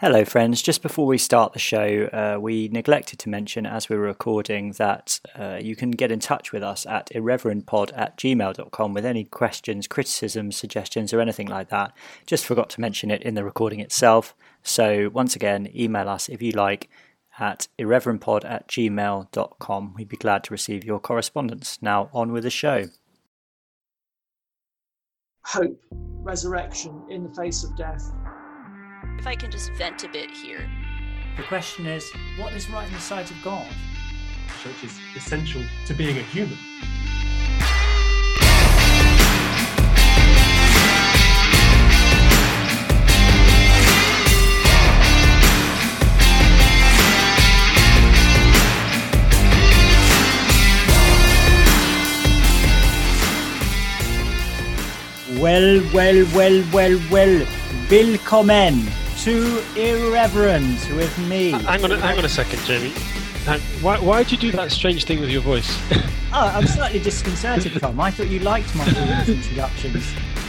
Hello friends, just before we start the show, we neglected to mention as we were recording that you can get in touch with us at irreverentpod@gmail.com with any questions, criticisms, suggestions or anything like that. Just forgot to mention it in the recording itself. So once again, email us if you like at irreverentpod@gmail.com. We'd be glad to receive your correspondence. Now on with the show. Hope, resurrection in the face of death. If I can just vent a bit here. The question is, what is right in the sight of God? The church is essential to being a human. Well. Willkommen to Irreverent with me. Hang on a second, Jamie. Why did you do that strange thing with your voice? I'm slightly disconcerted, Tom. I thought you liked my introductions.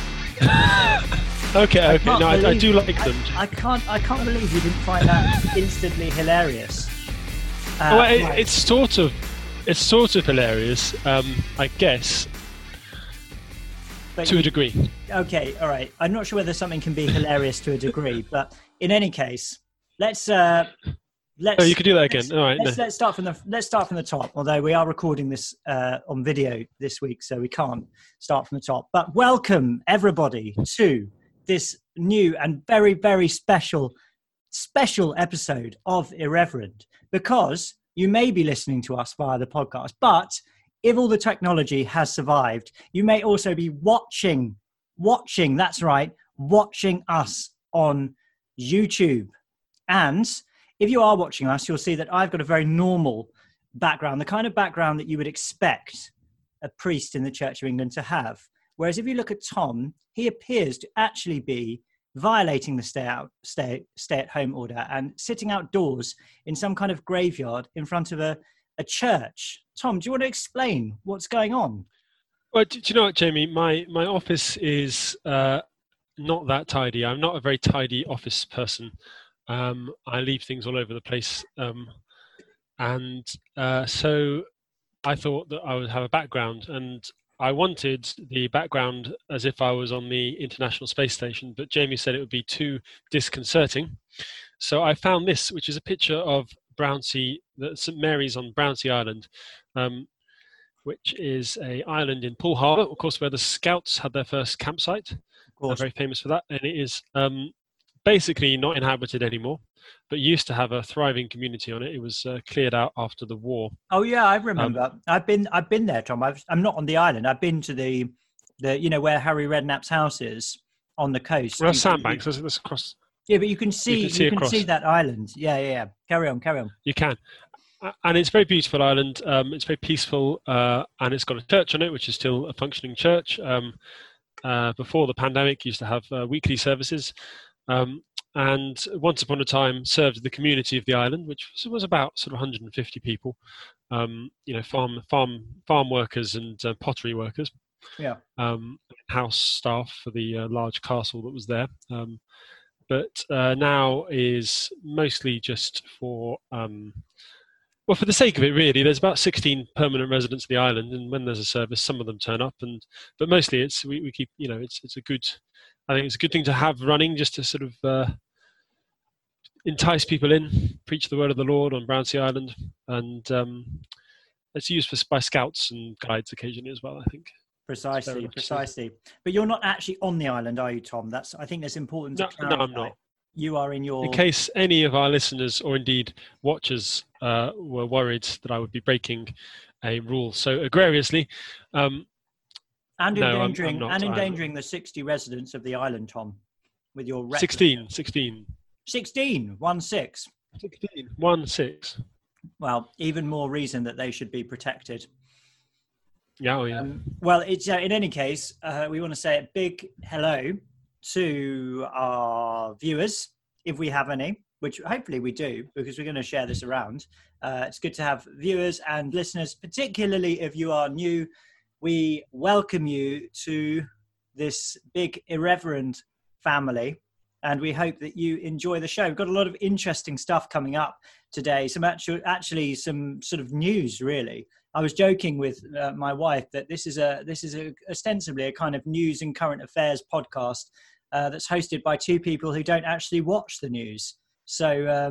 Okay. No, I do like them. I can't believe you didn't find that instantly hilarious. It's sort of hilarious, I guess. But to a degree. Okay, all right. I'm not sure whether something can be hilarious to a degree, but in any case, let's. Oh, you could do that again. All right. Let's start from the top. Although we are recording this on video this week, so we can't start from the top. But welcome everybody to this new and very, very special episode of Irreverent, because you may be listening to us via the podcast, but if all the technology has survived, you may also be watching, that's right, watching us on YouTube. And if you are watching us, you'll see that I've got a very normal background, the kind of background that you would expect a priest in the Church of England to have. Whereas if you look at Tom, he appears to actually be violating the stay-at-home order and sitting outdoors in some kind of graveyard in front of a church. Tom, do you want to explain what's going on? Well, do you know what, Jamie? My office is not that tidy. I'm not a very tidy office person. I leave things all over the place. So I thought that I would have a background, and I wanted the background as if I was on the International Space Station, but Jamie said it would be too disconcerting. So I found this, which is a picture of Brownsea, St Mary's on Brownsea Island, which is an island in Poole Harbour, of course, where the Scouts had their first campsite. They're very famous for that, and it is basically not inhabited anymore, but used to have a thriving community on it. It was cleared out after the war. Oh yeah, I remember. I've been there, Tom. I'm not on the island. I've been to the where Harry Redknapp's house is on the coast. Well, Sandbanks. That's across. Yeah, but you can see that island. Yeah. Carry on. You can. And it's a very beautiful island. It's very peaceful, and it's got a church on it, which is still a functioning church. Before the pandemic, used to have weekly services, and once upon a time served the community of the island, which was about sort of 150 people. Farm workers and pottery workers. Yeah. House staff for the large castle that was there. But now is mostly just for the sake of it, really. There's about 16 permanent residents of the island, and when there's a service, some of them turn up, but mostly we keep, it's a good, I think it's a good thing to have running, just to sort of entice people in, preach the word of the Lord on Brownsea Island, and it's used by scouts and guides occasionally as well, I think. Precisely. But you're not actually on the island, are you, Tom? I think that's important to clarify. No, I'm not. You are in your... In case any of our listeners, or indeed watchers, were worried that I would be breaking a rule so egregiously. Endangering the 60 residents of the island, Tom, with your... 16. 16, 1-6. 1-6. Well, even more reason that they should be protected. Yeah. Well, it's in any case, we want to say a big hello to our viewers, if we have any, which hopefully we do, because we're going to share this around. It's good to have viewers and listeners, particularly if you are new. We welcome you to this big irreverent family. and we hope that you enjoy the show. We've got a lot of interesting stuff coming up today. Actually some sort of news, really. I was joking with my wife that this is ostensibly a kind of news and current affairs podcast that's hosted by two people who don't actually watch the news. So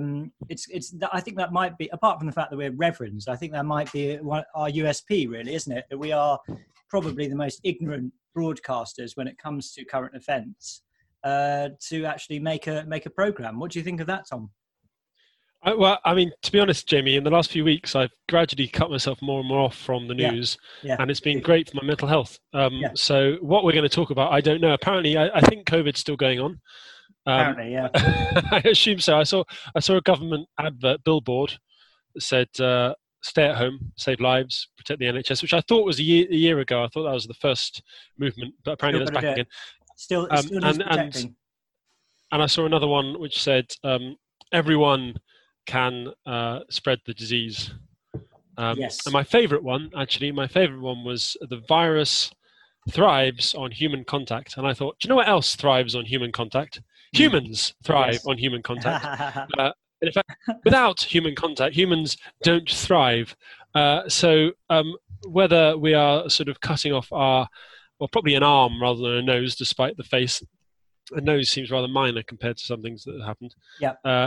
I think that might be, apart from the fact that we're reverends, I think that might be our USP, really, isn't it? That we are probably the most ignorant broadcasters when it comes to current events to actually make a program. What do you think of that, Tom? Well, I mean, to be honest, Jamie, in the last few weeks, I've gradually cut myself more and more off from the news, and it's been great for my mental health. So what we're going to talk about, I don't know. Apparently, I think COVID's still going on. Apparently, yeah. I assume so. I saw a government billboard that said, stay at home, save lives, protect the NHS, which I thought was a year ago. I thought that was the first movement, but apparently that's back again. Still needs protecting. And I saw another one which said, everyone can spread the disease. Yes. And my favourite one was the virus thrives on human contact. And I thought, do you know what else thrives on human contact? Humans thrive on human contact. In fact, without human contact, humans don't thrive. So whether we are sort of cutting off probably an arm rather than a nose, despite the face, a nose seems rather minor compared to some things that have happened. Yeah.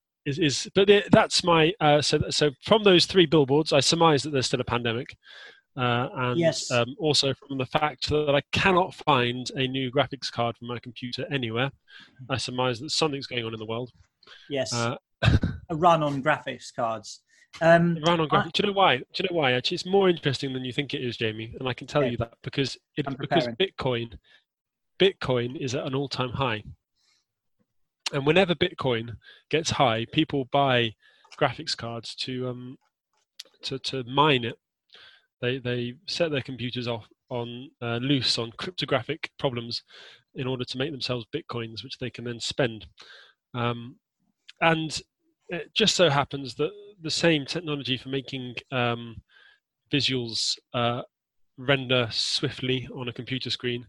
That's my so from those three billboards, I surmise that there's still a pandemic, and yes. Also from the fact that I cannot find a new graphics card for my computer anywhere, I surmise that something's going on in the world. Yes, a run on graphics cards. Run on graphics. Do you know why? Actually, it's more interesting than you think it is, Jamie, and I can tell you that because Bitcoin is at an all-time high. And whenever Bitcoin gets high, people buy graphics cards to mine it. They set their computers off on loose on cryptographic problems in order to make themselves Bitcoins, which they can then spend. And it just so happens that the same technology for making visuals render swiftly on a computer screen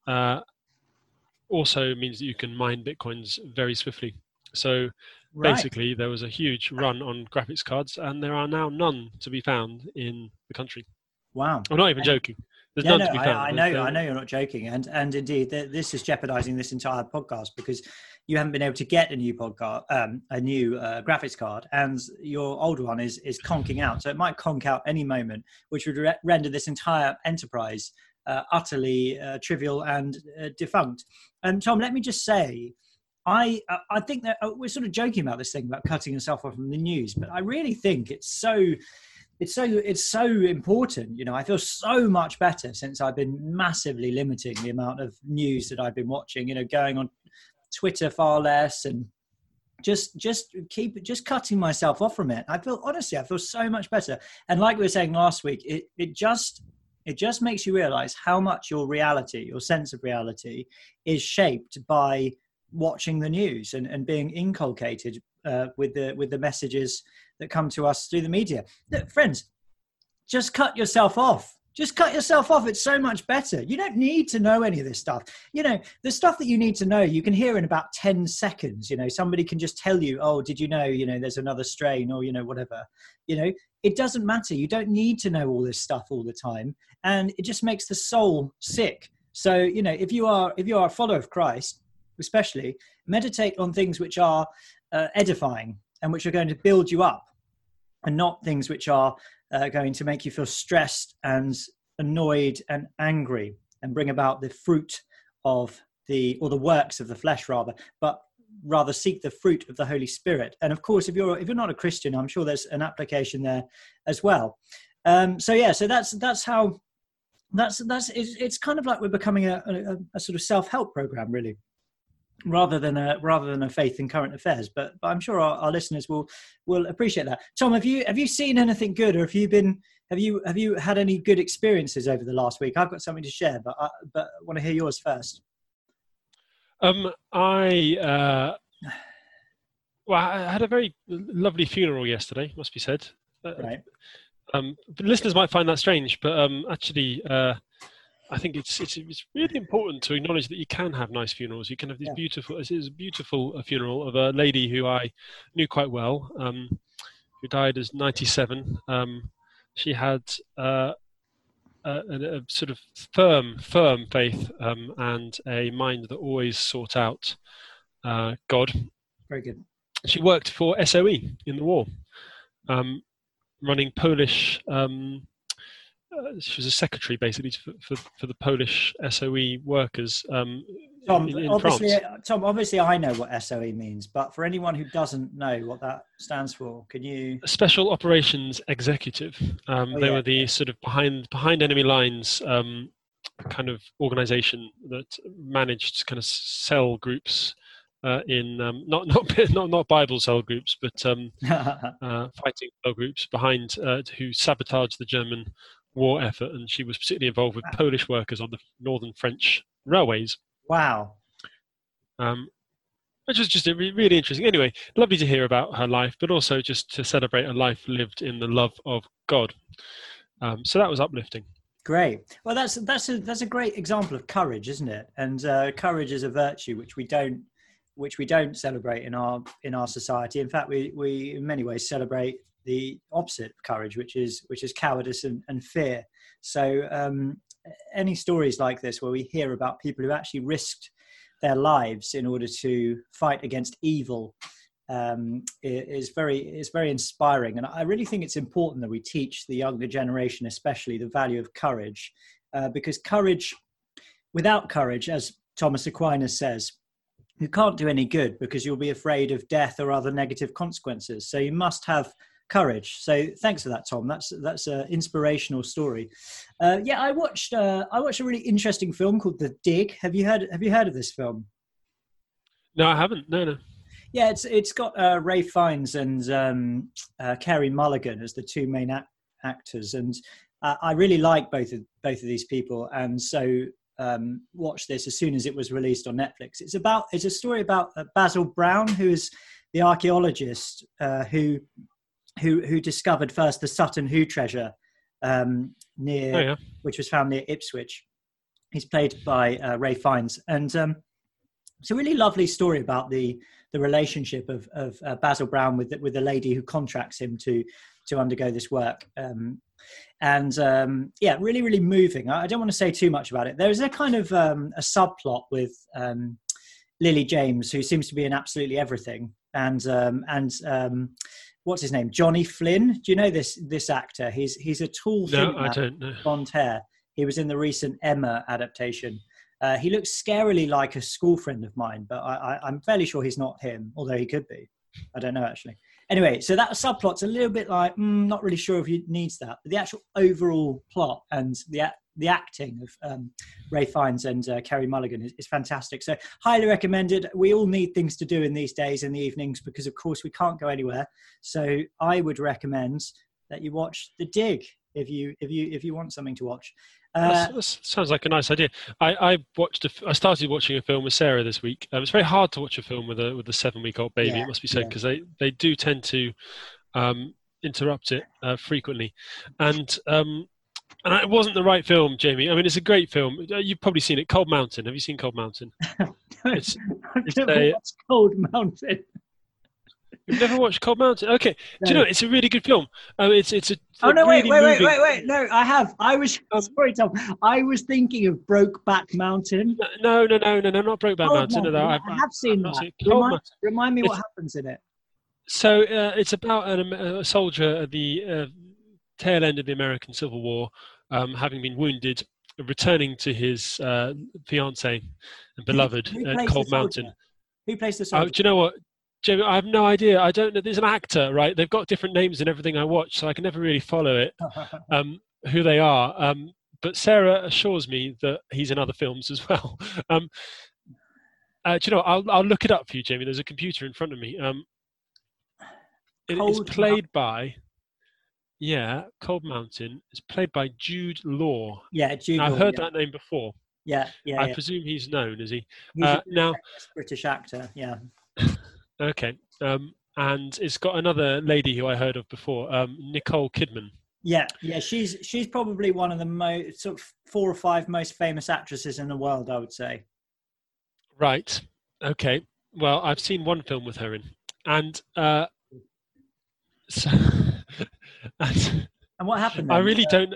also means that you can mine Bitcoins very swiftly. So basically, there was a huge run on graphics cards, and there are now none to be found in the country. Wow. I'm not even joking. There's none to be found. I know you're not joking. And indeed, this is jeopardizing this entire podcast because you haven't been able to get a new graphics card, and your old one is conking out. So it might conk out any moment, which would render this entire enterprise utterly trivial and defunct. And Tom, let me just say, I think that we're sort of joking about this thing about cutting yourself off from the news, but I really think it's so important. You know, I feel so much better since I've been massively limiting the amount of news that I've been watching. You know, going on Twitter far less and just cutting myself off from it. I feel so much better. And like we were saying last week, it just makes you realize how much your sense of reality is shaped by watching the news and being inculcated with the messages that come to us through the media. Look, friends, just cut yourself off. Just cut yourself off. It's so much better. You don't need to know any of this stuff. You know, the stuff that you need to know, you can hear in about 10 seconds. You know, somebody can just tell you, oh, did you know, there's another strain or, whatever. It doesn't matter. You don't need to know all this stuff all the time. And it just makes the soul sick. So, if you are a follower of Christ, especially, meditate on things which are edifying and which are going to build you up, and not things which are going to make you feel stressed and annoyed and angry and bring about the fruit of the works of the flesh but rather seek the fruit of the Holy Spirit. And of course, if you're not a Christian, I'm sure there's an application there as well. So that's how it's kind of like we're becoming a sort of self-help program, really, rather than a faith in current affairs. But I'm sure our listeners will appreciate that. Tom, have you seen anything good, or have you had any good experiences over the last week? I've got something to share, but I want to hear yours first. I had a very lovely funeral yesterday, must be said. Right. Listeners might find that strange, but actually, I think it's really important to acknowledge that you can have nice funerals. You can have these beautiful. This is a beautiful funeral of a lady who I knew quite well, who died as 97. She had a sort of firm faith and a mind that always sought out God. Very good. She worked for SOE in the war, running Polish. She was a secretary basically for the Polish SOE workers Tom, in France. Tom, obviously I know what SOE means, but for anyone who doesn't know what that stands for, can you? Special Operations Executive. They were the sort of behind enemy lines kind of organisation that managed kind of cell groups in not Bible cell groups, but fighting cell groups behind who sabotaged the German war effort, and she was particularly involved with Polish workers on the northern French railways. Wow. Which was just really interesting. Anyway, lovely to hear about her life, but also just to celebrate a life lived in the love of God. So that was uplifting. Great. Well, that's a great example of courage, isn't it? And courage is a virtue which we don't celebrate in our society. In fact, we in many ways celebrate the opposite of courage, which is cowardice and fear. So any stories like this where we hear about people who actually risked their lives in order to fight against evil is very inspiring. And I really think it's important that we teach the younger generation, especially, the value of courage, because without courage, as Thomas Aquinas says, you can't do any good because you'll be afraid of death or other negative consequences. So you must have courage. So thanks for that, Tom. That's an inspirational story. I watched a really interesting film called The Dig. Have you heard of this film? No, I haven't. No. Yeah, it's got Ray Fiennes and Carey Mulligan as the two main actors, and I really like both of these people, and so watched this as soon as it was released on Netflix. It's a story about Basil Brown, who is the archaeologist who discovered first the Sutton Hoo treasure which was found near Ipswich. He's played by Ray Fiennes, and it's a really lovely story about the relationship of Basil Brown with the lady who contracts him to undergo this work. Really, really moving. I don't want to say too much about it. There's a kind of a subplot with Lily James, who seems to be in absolutely everything, and what's his name? Johnny Flynn. Do you know this actor? He's a tall, thin man, I don't know. Blonde hair. He was in the recent Emma adaptation. He looks scarily like a school friend of mine, but I'm fairly sure he's not him, although he could be. I don't know, actually. Anyway, so that subplot's a little bit like, not really sure if he needs that. But the actual overall plot and the acting of Ray Fiennes and Carey Mulligan is fantastic. So highly recommended. We all need things to do in these days in the evenings because, of course, we can't go anywhere. So I would recommend that you watch The Dig if you want something to watch. That sounds like a nice idea. I started watching a film with Sarah this week. It's very hard to watch a film with a 7-week-old baby. It must be said, because they do tend to interrupt it frequently, and it wasn't the right film, Jamie. I mean, it's a great film. You've probably seen it. Cold Mountain. Have you seen Cold Mountain? I've never watched Cold Mountain. You've never watched Cold Mountain? Okay. No. Do you know, it's a really good film. It's a wait. moving... No, I have. Sorry, Tom. I was thinking of Brokeback Mountain. No, not Brokeback Mountain. No, I have seen that. Remind me what happens in it. So it's about a soldier at the tail end of the American Civil War, having been wounded, returning to his fiancée and beloved at Cold Mountain. Who plays the soldier? Do you know what, Jamie? I have no idea. I don't know. There's an actor, right? They've got different names in everything I watch, so I can never really follow it, who they are. But Sarah assures me that he's in other films as well. Do you know what? I'll look it up for you, Jamie. There's a computer in front of me. It is played by... Yeah, Cold Mountain. It's played by Jude Law. Yeah, Jude Law. I've heard that name before. Yeah. I presume he's known, is he? He's a British actor, yeah. Okay. And it's got another lady who I heard of before, Nicole Kidman. Yeah, she's probably one of the most sort of 4 or 5 most famous actresses in the world, I would say. Right. Okay. Well, I've seen one film with her in, and so, and And what happened I then? really don't.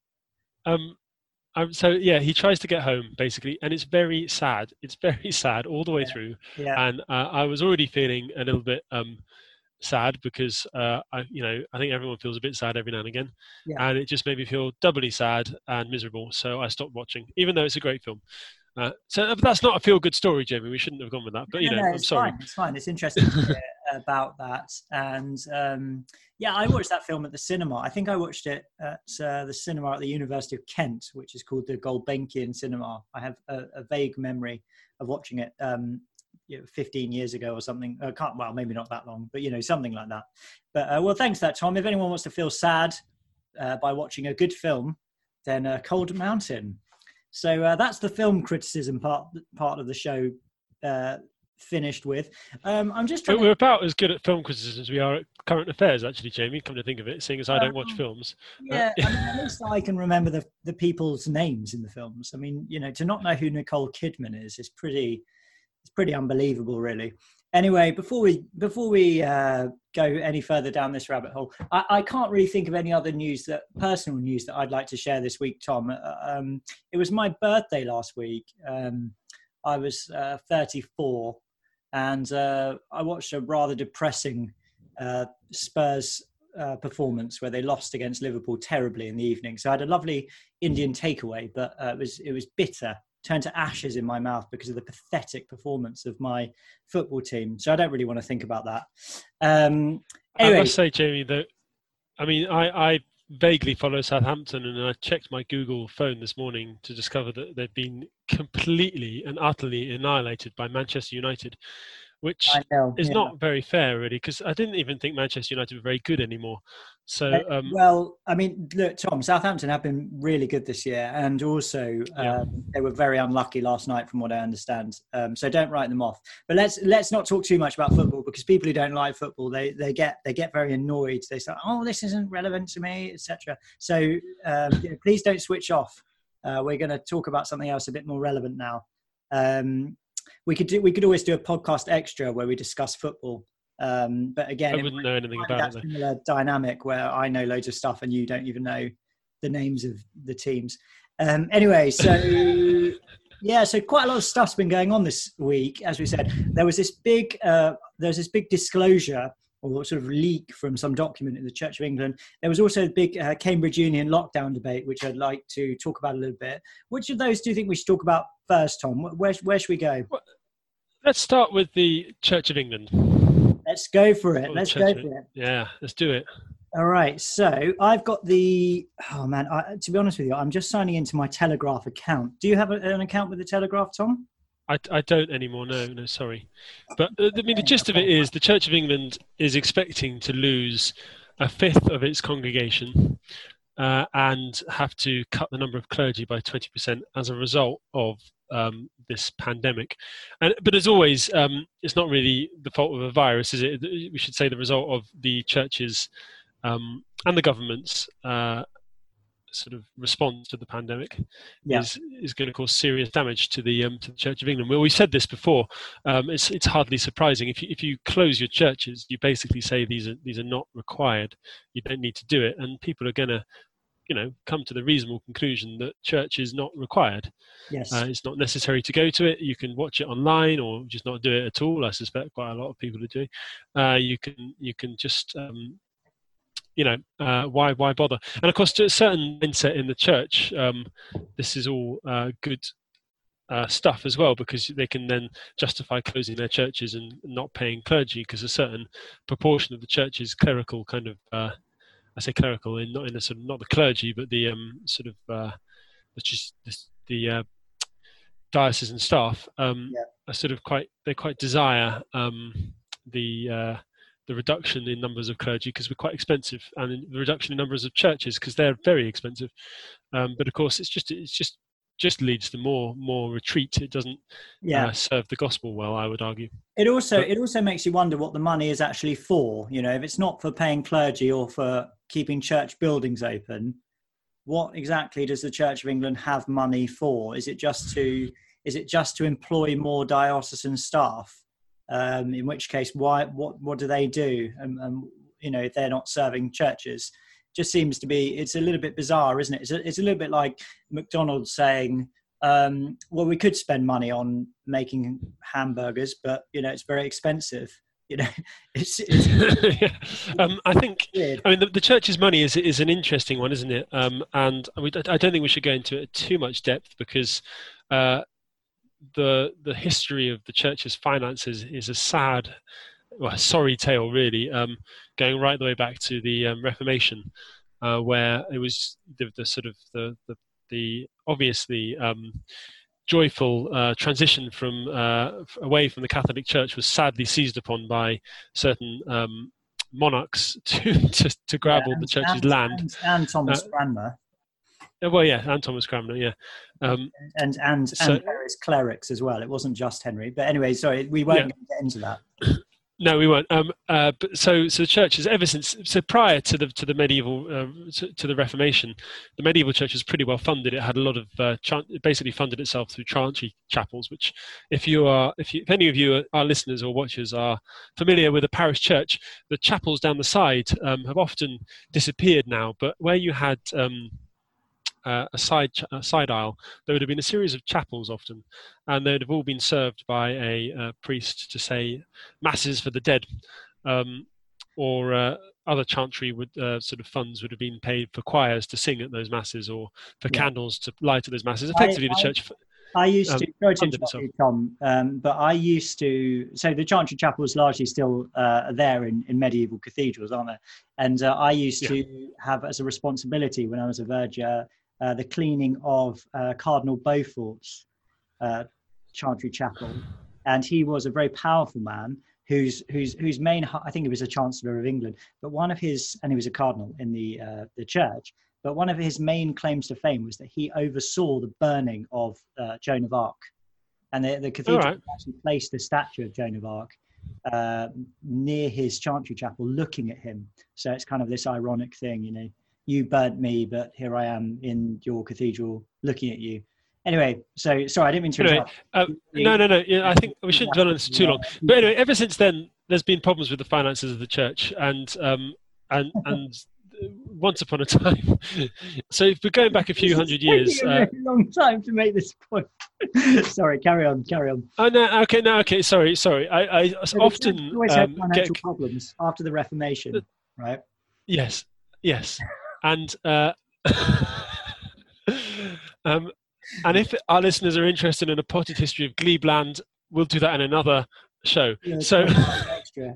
So yeah, he tries to get home basically, and it's very sad. It's very sad all the way through, Yeah, and I was already feeling a little bit sad because I think everyone feels a bit sad every now and again, yeah. and it just made me feel doubly sad and miserable. So I stopped watching, even though it's a great film. So that's not a feel-good story, Jamie. We shouldn't have gone with that. But No, I'm it's sorry. fine. It's fine. It's interesting to hear about that. And I watched that film at the cinema. I think I watched it at the cinema at the University of Kent, which is called the Gulbenkian Cinema. I have a vague memory of watching it 15 years ago or something. Maybe not that long, but something like that. But thanks for that, Tom. If anyone wants to feel sad by watching a good film, then Cold Mountain. So that's the film criticism part of the show finished with. I'm just trying. We're about as good at film criticism as we are at current affairs, actually, Jamie. Come to think of it, seeing as I don't watch films. Yeah, at least I can remember the people's names in the films. I mean, to not know who Nicole Kidman is pretty unbelievable, really. Anyway, before we go any further down this rabbit hole, I can't really think of any other personal news that I'd like to share this week, Tom. It was my birthday last week. I was 34, and I watched a rather depressing Spurs performance where they lost against Liverpool terribly in the evening. So I had a lovely Indian takeaway, but it was bitter. Turned to ashes in my mouth because of the pathetic performance of my football team. So I don't really want to think about that. Anyway. I must say, Jamie, that I vaguely follow Southampton, and I checked my Google phone this morning to discover that they've been completely and utterly annihilated by Manchester United, which is not very fair, really, because I didn't even think Manchester United were very good anymore. So, look, Tom, Southampton have been really good this year, and also they were very unlucky last night, from what I understand. So don't write them off. But let's not talk too much about football, because people who don't like football, they get very annoyed. They say, "Oh, this isn't relevant to me," etc. So please don't switch off. We're going to talk about something else a bit more relevant now. We could always do a podcast extra where we discuss football. But again, I wouldn't know anything about it. Similar dynamic where I know loads of stuff and you don't even know the names of the teams. Anyway, so so quite a lot of stuff's been going on this week. As we said, there was this big disclosure or sort of leak from some document in the Church of England. There was also a big Cambridge Union lockdown debate, which I'd like to talk about a little bit. Which of those do you think we should talk about first, Tom? Where should we go? Well, let's start with the Church of England. Let's go for it. Yeah, let's do it. All right. So I've got to be honest with you, I'm just signing into my Telegraph account. Do you have an account with the Telegraph, Tom? I don't anymore. No, sorry. But the gist of it is the Church of England is expecting to lose a fifth of its congregation and have to cut the number of clergy by 20% as a result of this pandemic. But as always, it's not really the fault of a virus, is it? We should say the result of the churches and the government's sort of response to the pandemic is going to cause serious damage to the Church of England. Well, we said this before. It's hardly surprising if you close your churches, you basically say these are not required. You don't need to do it, and people are going to come to the reasonable conclusion that church is not required. Yes, it's not necessary to go to it. You can watch it online or just not do it at all. I suspect quite a lot of people are doing. You can just why bother? And of course, to a certain mindset in the church, this is all good stuff as well, because they can then justify closing their churches and not paying clergy, because a certain proportion of the church is clerical, kind of. I say clerical, not in a sort of not the clergy, but the the diocesan staff are sort of quite desire the reduction in numbers of clergy, because we're quite expensive, and the reduction in numbers of churches because they're very expensive. But of course, it just leads to more retreat. It doesn't serve the gospel well, I would argue. It also makes you wonder what the money is actually for. If it's not for paying clergy or for keeping church buildings open, what exactly does the Church of England have money for? Is it just to employ more diocesan staff? In which case, what do they do? If they're not serving churches, just seems to be, it's a little bit bizarre, isn't it? It's a little bit like McDonald's saying, well, we could spend money on making hamburgers, but it's very expensive. It's yeah. I think weird. I mean the church's money is an interesting one, isn't it? And I don't think we should go into it too much depth, because the history of the church's finances is a sad, sorry tale, really, going right the way back to the Reformation, where it was the sort of the obviously joyful transition from away from the Catholic Church was sadly seized upon by certain monarchs to grab all the church's land. And Thomas Cranmer. Well, yeah, and Thomas Cranmer, yeah. And various clerics as well. It wasn't just Henry. But anyway, sorry, we won't get into that. No, we won't. But so the church has ever since, so prior to the medieval to the Reformation, the medieval church was pretty well funded. It had a lot of it basically funded itself through chantry chapels. Which, if any of you, our listeners or watchers, are familiar with a parish church, the chapels down the side have often disappeared now. But where you had a side aisle, there would have been a series of chapels often, and they'd have all been served by a priest to say masses for the dead, or other chantry sort of funds would have been paid for choirs to sing at those masses, or for candles to light at those masses. Effectively, the church. I used to, sorry to interrupt you, Tom, but I used to, so the chantry chapels largely still there in medieval cathedrals, aren't they? And I used to have as a responsibility when I was a verger the cleaning of Cardinal Beaufort's chantry chapel, and he was a very powerful man whose main, I think he was a Chancellor of England, but one of his, and he was a cardinal in the church, but one of his main claims to fame was that he oversaw the burning of Joan of Arc, and the cathedral actually placed a statue of Joan of Arc near his chantry chapel, looking at him. So it's kind of this ironic thing, you burnt me, but here I am in your cathedral looking at you. Anyway, so sorry, I didn't mean to interrupt. No. Yeah, I think we shouldn't dwell on this too long. But anyway, ever since then, there's been problems with the finances of the church, and once upon a time. So if we're going back a few hundred years, a very long time to make this point. Sorry, carry on. Oh no, okay. Sorry. I often always had financial problems after the Reformation, right? Yes. And and if our listeners are interested in a potted history of Glebland, we'll do that in another show. Yeah, so extra.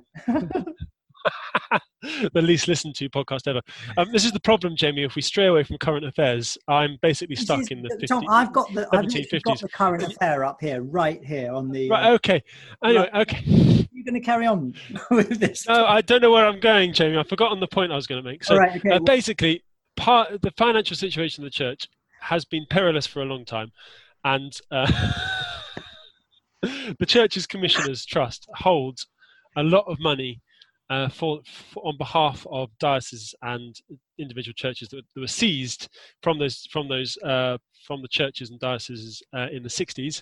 The least listened to podcast ever. This is the problem, Jamie. If we stray away from current affairs, I'm basically stuck in the 50s. Tom, I've got the current affair up here, right here on the. Right. Okay. Anyway. Okay. You're going to carry on with this? No, I don't know where I'm going, Jamie. I've forgotten the point I was going to make. So, basically, the financial situation of the church has been perilous for a long time, and the church's commissioners' trust holds a lot of money for on behalf of dioceses and individual churches that were seized from the churches and dioceses in the 60s,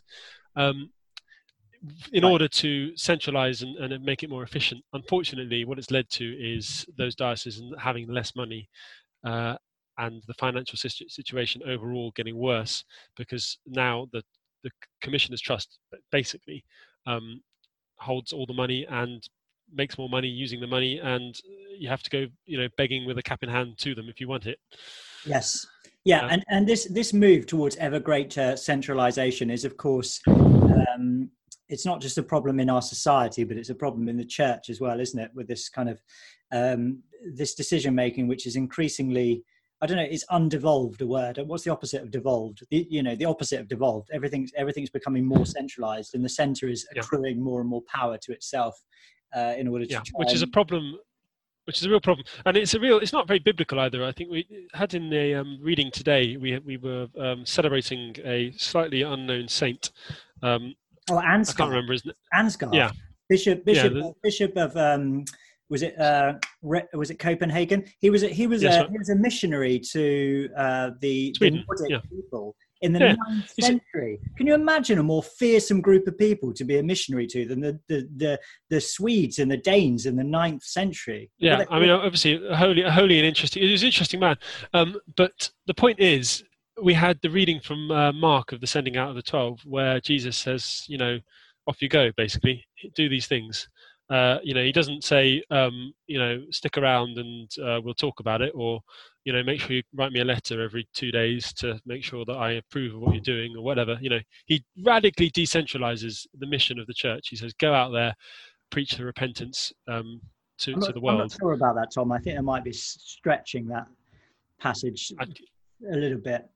in order to centralize and make it more efficient. Unfortunately, what it's led to is those dioceses having less money, and the financial situation overall getting worse, because now the commissioners' trust basically holds all the money and makes more money using the money, and you have to go begging with a cap in hand to them if you want it. Yes. And this move towards ever greater centralization is, of course, it's not just a problem in our society, but it's a problem in the church as well, isn't it? With this kind of this decision making, which is increasingly, I don't know, is undevolved a word? What's the opposite of devolved? The opposite of devolved. Everything's becoming more centralized, and the center is accruing more and more power to itself in order to try which is a problem. Which is a real problem, and it's not very biblical either. I think we had in a reading today, we were celebrating a slightly unknown saint. Ansgar. I can't remember his name. Ansgar. Yeah. Bishop of was it Copenhagen? He was a missionary to the Nordic people in the 9th century. Can you imagine a more fearsome group of people to be a missionary to than the Swedes and the Danes in the 9th century? Yeah, I mean, obviously, a holy and interesting. He was an interesting man. But the point is, we had the reading from Mark of the sending out of the 12, where Jesus says, off you go, basically, do these things. He doesn't say, stick around and we'll talk about it, or, make sure you write me a letter every 2 days to make sure that I approve of what you're doing or whatever. He radically decentralizes the mission of the church. He says, go out there, preach the repentance to the world. I'm not sure about that, Tom. I think I might be stretching that passage a little bit.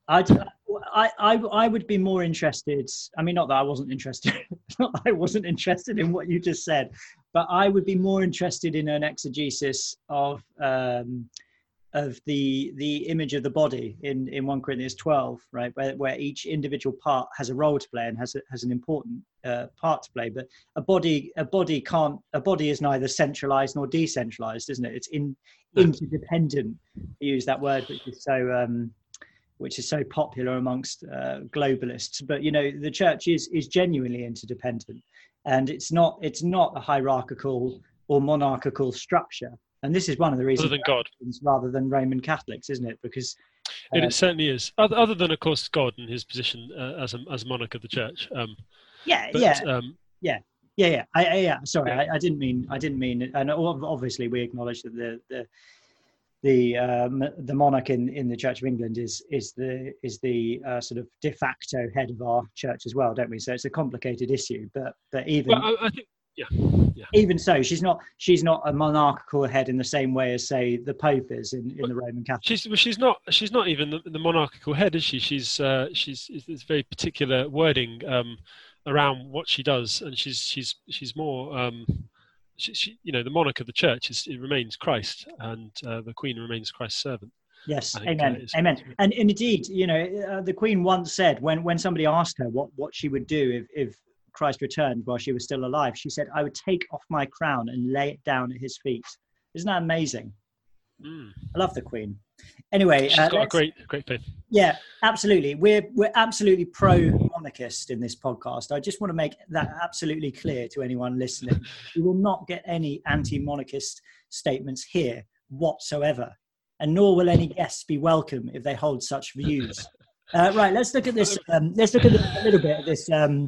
I would be more interested. I mean, not that I wasn't interested. Not that I wasn't interested in what you just said, but I would be more interested in an exegesis of the image of the body in 1 Corinthians 12, right, where each individual part has a role to play and has an important part to play. But a body is neither centralized nor decentralized, isn't it? It's interdependent. To use that word, which is so popular amongst globalists. But the church is genuinely interdependent, and it's not a hierarchical or monarchical structure. And this is one of the reasons, other than God, rather than Roman Catholics, isn't it? Because it certainly is. Other than, of course, God and his position as monarch of the church. Sorry, I didn't mean. And obviously, we acknowledge that the monarch in the Church of England is the sort of de facto head of our church as well, don't we? So it's a complicated issue, but even I think even so, she's not a monarchical head in the same way as, say, the Pope is in the Roman Catholic. She's not even the monarchical head, is she? She's it's very particular wording around what she does, and she's more. The monarch of the church remains Christ, and the Queen remains Christ's servant. Yes, amen. And indeed, the Queen once said when somebody asked her what she would do if Christ returned while she was still alive, she said, "I would take off my crown and lay it down at his feet." Isn't that amazing? I love the Queen. Anyway, she's got a great faith. Yeah, absolutely. We're absolutely pro-monarchist in this podcast. I just want to make that absolutely clear to anyone listening. We will not get any anti-monarchist statements here whatsoever, and nor will any guests be welcome if they hold such views. Right, let's look at this. Let's look at a little bit of this.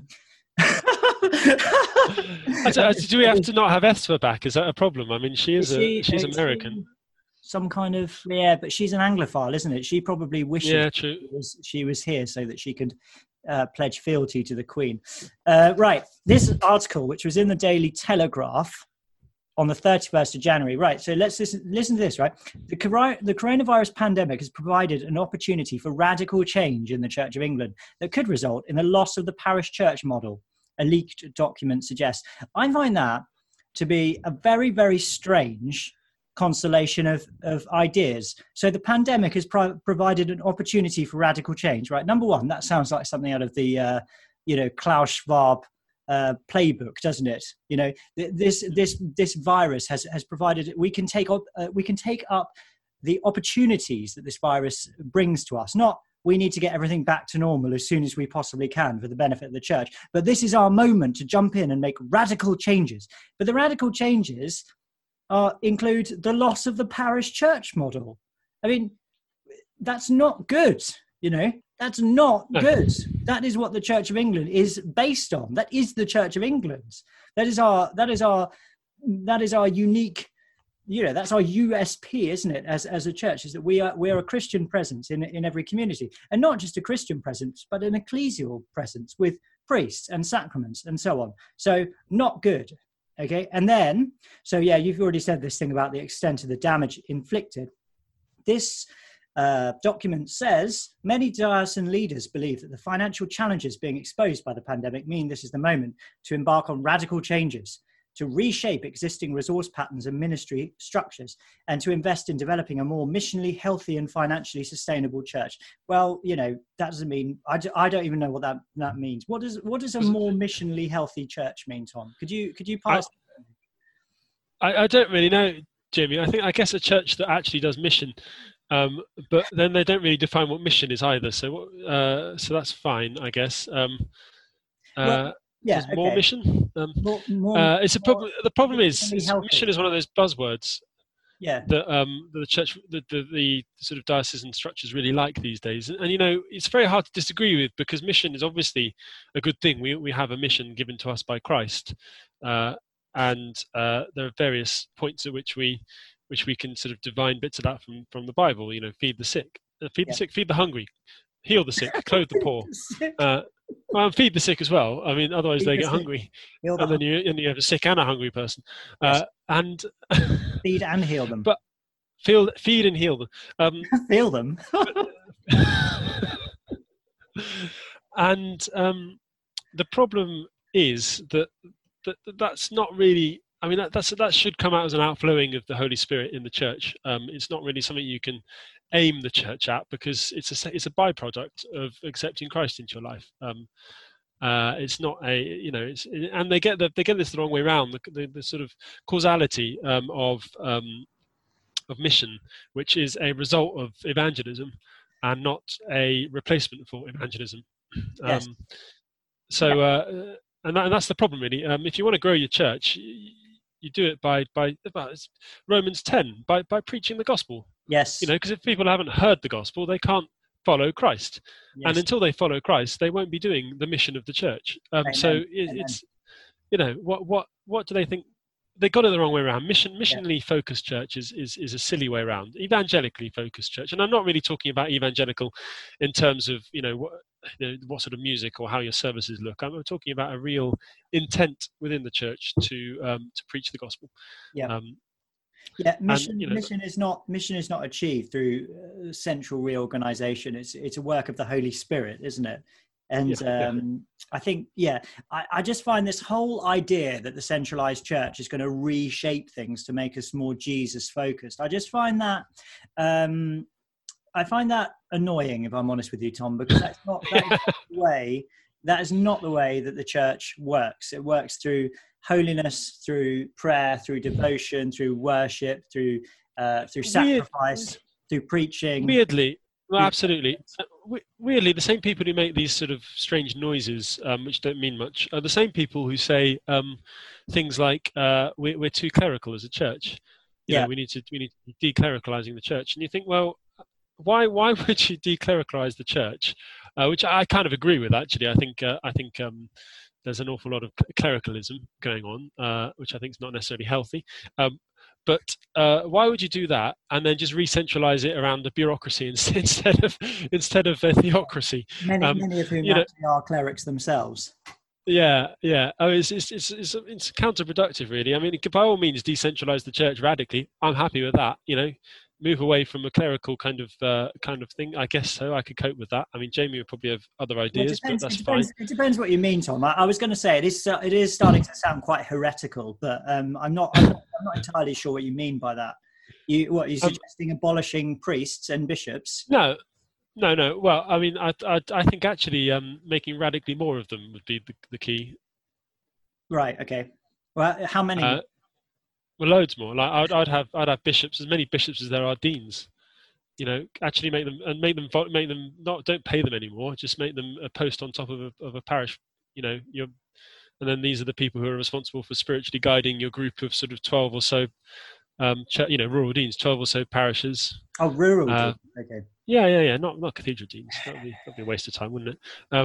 Do we have to not have Esther back? Is that a problem? I mean, she's American. Some kind of, but she's an Anglophile, isn't it? She probably wishes she was here so that she could pledge fealty to the Queen. Right, this article, which was in the Daily Telegraph on the 31st of January. Right, so let's listen to this, right? The coronavirus pandemic has provided an opportunity for radical change in the Church of England that could result in the loss of the parish church model, a leaked document suggests. I find that to be a very, very strange constellation of ideas. So the pandemic has provided an opportunity for radical change, right? Number one, that sounds like something out of the Klaus Schwab playbook, doesn't it? This virus has provided we can take up the opportunities that this virus brings to us. Not we need to get everything back to normal as soon as we possibly can for the benefit of the church, but this is our moment to jump in and make radical changes. But the radical changes include the loss of the parish church model. I mean, that's not good, That's not good. That is what the Church of England is based on. That is the Church of England. That is our unique, that's our USP, isn't it? As a church, is that we are a Christian presence in every community, and not just a Christian presence, but an ecclesial presence with priests and sacraments and so on. So not good. Okay. And then, you've already said this thing about the extent of the damage inflicted. This document says many diocesan leaders believe that the financial challenges being exposed by the pandemic mean this is the moment to embark on radical changes, to reshape existing resource patterns and ministry structures, and to invest in developing a more missionally healthy and financially sustainable church. Well, that doesn't mean, I don't even know what that means. What does a more missionally healthy church mean, Tom? Could you pass? I don't really know, Jamie. I guess a church that actually does mission, but then they don't really define what mission is either. So that's fine, I guess. Well, yeah, Does more mission? It's a problem. The problem is mission is one of those buzzwords. Yeah. That the church, the sort of diocesan structures really like these days, and it's very hard to disagree with, because mission is obviously a good thing. We have a mission given to us by Christ, and there are various points at which we can sort of divine bits of that from the Bible. Feed the sick, feed the sick, feed the hungry, heal the sick, clothe the poor. Well, and feed the sick as well. I mean, otherwise they get hungry, and then you have a sick and a hungry person. Yes. And feed and heal them. But feed and heal them. Feel them. And the problem is that's not really. I mean, that should come out as an outflowing of the Holy Spirit in the church. It's not really something you can aim the church at, because it's a byproduct of accepting Christ into your life. It's not and they get this the wrong way around. The sort of causality of mission, which is a result of evangelism and not a replacement for evangelism. Yes. And that's the problem, really. If you want to grow your church, you do it by Romans 10, by preaching the gospel. Yes. Because if people haven't heard the gospel, they can't follow Christ. Yes. And until they follow Christ, they won't be doing the mission of the church. So it's, what do they think? They got it the wrong way around. Missionally focused church is a silly way around. Evangelically focused church, and I'm not really talking about evangelical in terms of what sort of music or how your services look. I'm talking about a real intent within the church to preach the gospel. Yeah. Mission is not achieved through central reorganization. It's a work of the Holy Spirit, isn't it? And I think, I just find this whole idea that the centralized church is going to reshape things to make us more Jesus focused. I just find that annoying, if I'm honest with you, Tom, because that is not the way that the church works. It works through holiness, through prayer, through devotion, through worship, through sacrifice, through preaching. Weirdly, well, absolutely. Weirdly, the same people who make these sort of strange noises, which don't mean much, are the same people who say things like, "We're too clerical as a church. We need to be declericalizing the church." And you think, well, why would you declericalize the church? Which I kind of agree with, actually. I think there's an awful lot of clericalism going on, which I think is not necessarily healthy. But why would you do that and then just re-centralize it around the bureaucracy instead of a theocracy? Many of whom actually are clerics themselves. Yeah. Oh, it's counterproductive, really. I mean, by all means, decentralize the church radically. I'm happy with that. Move away from a clerical kind of thing. I guess so. I could cope with that. I mean, Jamie would probably have other ideas, but that's fine. It depends what you mean, Tom. I was going to say it is starting to sound quite heretical, but I'm not entirely sure what you mean by that. You're suggesting abolishing priests and bishops? No. Well, I mean, I think actually making radically more of them would be the key. Right. Okay. Well, how many? Well, loads more. Like I'd have bishops, as many bishops as there are deans. Actually make them don't pay them anymore. Just make them a post on top of a parish. And then these are the people who are responsible for spiritually guiding your group of sort of 12 or so, rural deans, 12 or so parishes. Oh, rural deans. Okay. Yeah. Not cathedral deans. That'd be a waste of time, wouldn't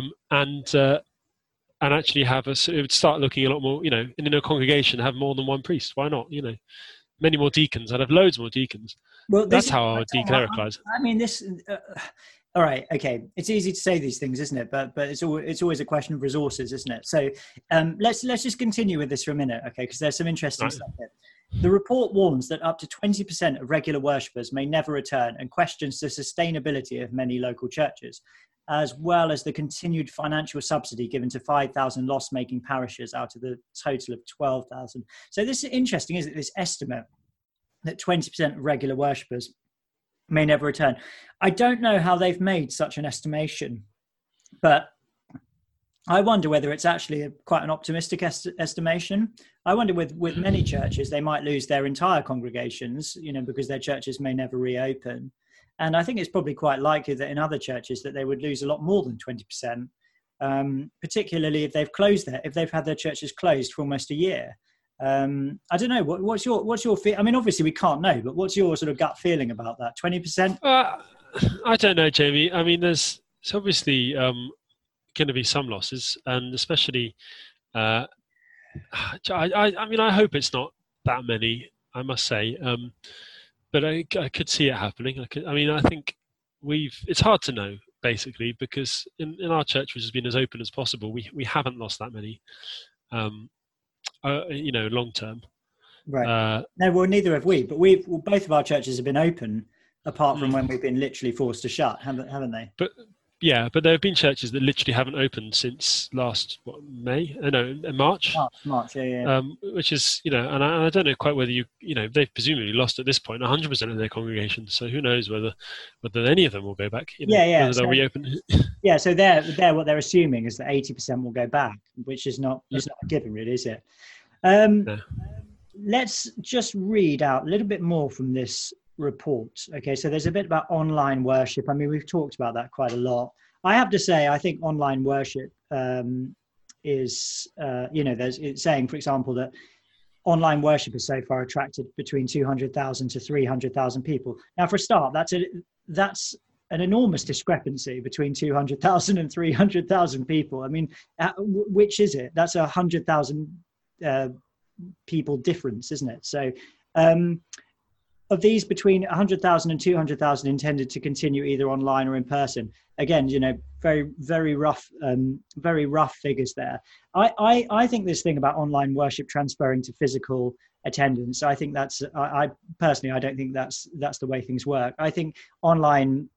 it? And actually it would start looking a lot more, in a congregation, have more than one priest. Why not? Many more deacons. I'd have loads more deacons. Well, that's how I would declericalize. I mean, this. All right, okay. It's easy to say these things, isn't it? But it's always a question of resources, isn't it? So let's just continue with this for a minute, okay? Because there's some interesting stuff here. The report warns that up to 20% of regular worshippers may never return, and questions the sustainability of many local churches, as well as the continued financial subsidy given to 5,000 loss-making parishes out of the total of 12,000. So this is interesting, isn't it? This estimate that 20% of regular worshippers may never return. I don't know how they've made such an estimation, but I wonder whether it's actually quite an optimistic estimation. I wonder with many churches, they might lose their entire congregations, because their churches may never reopen. And I think it's probably quite likely that in other churches that they would lose a lot more than 20%, particularly if they've had their churches closed for almost a year. I don't know. What's your feel? I mean, obviously we can't know, but what's your sort of gut feeling about that? 20%? I don't know, Jamie. I mean, there's obviously going to be some losses, and especially, I mean, I hope it's not that many, I must say. But I could see it happening. I think it's hard to know, basically, because in our church, which has been as open as possible, we haven't lost that many, long term. Right. No, well, neither have we, but both of our churches have been open, apart from when we've been literally forced to shut, haven't they? But there have been churches that literally haven't opened since last March. March, yeah. Which is, and I don't know quite whether they've presumably lost at this point 100% of their congregation. So who knows whether any of them will go back? Whether they'll reopen. Yeah. So they're what they're assuming is that 80% will go back, which is not a given, really, is it? No. Let's just read out a little bit more from this report. Okay, so there's a bit about online worship. I mean, we've talked about that quite a lot. I have to say, I think online worship is, it's saying, for example, that online worship has so far attracted between 200,000 to 300,000 people. Now, for a start, that's an enormous discrepancy between 200,000 and 300,000 people. I mean, which is it? That's 100,000 people difference, isn't it? So, of these, between 100,000 and 200,000 intended to continue either online or in person. Again, very, very rough figures there. I think this thing about online worship transferring to physical attendance, I think I personally, I don't think that's the way things work. I think online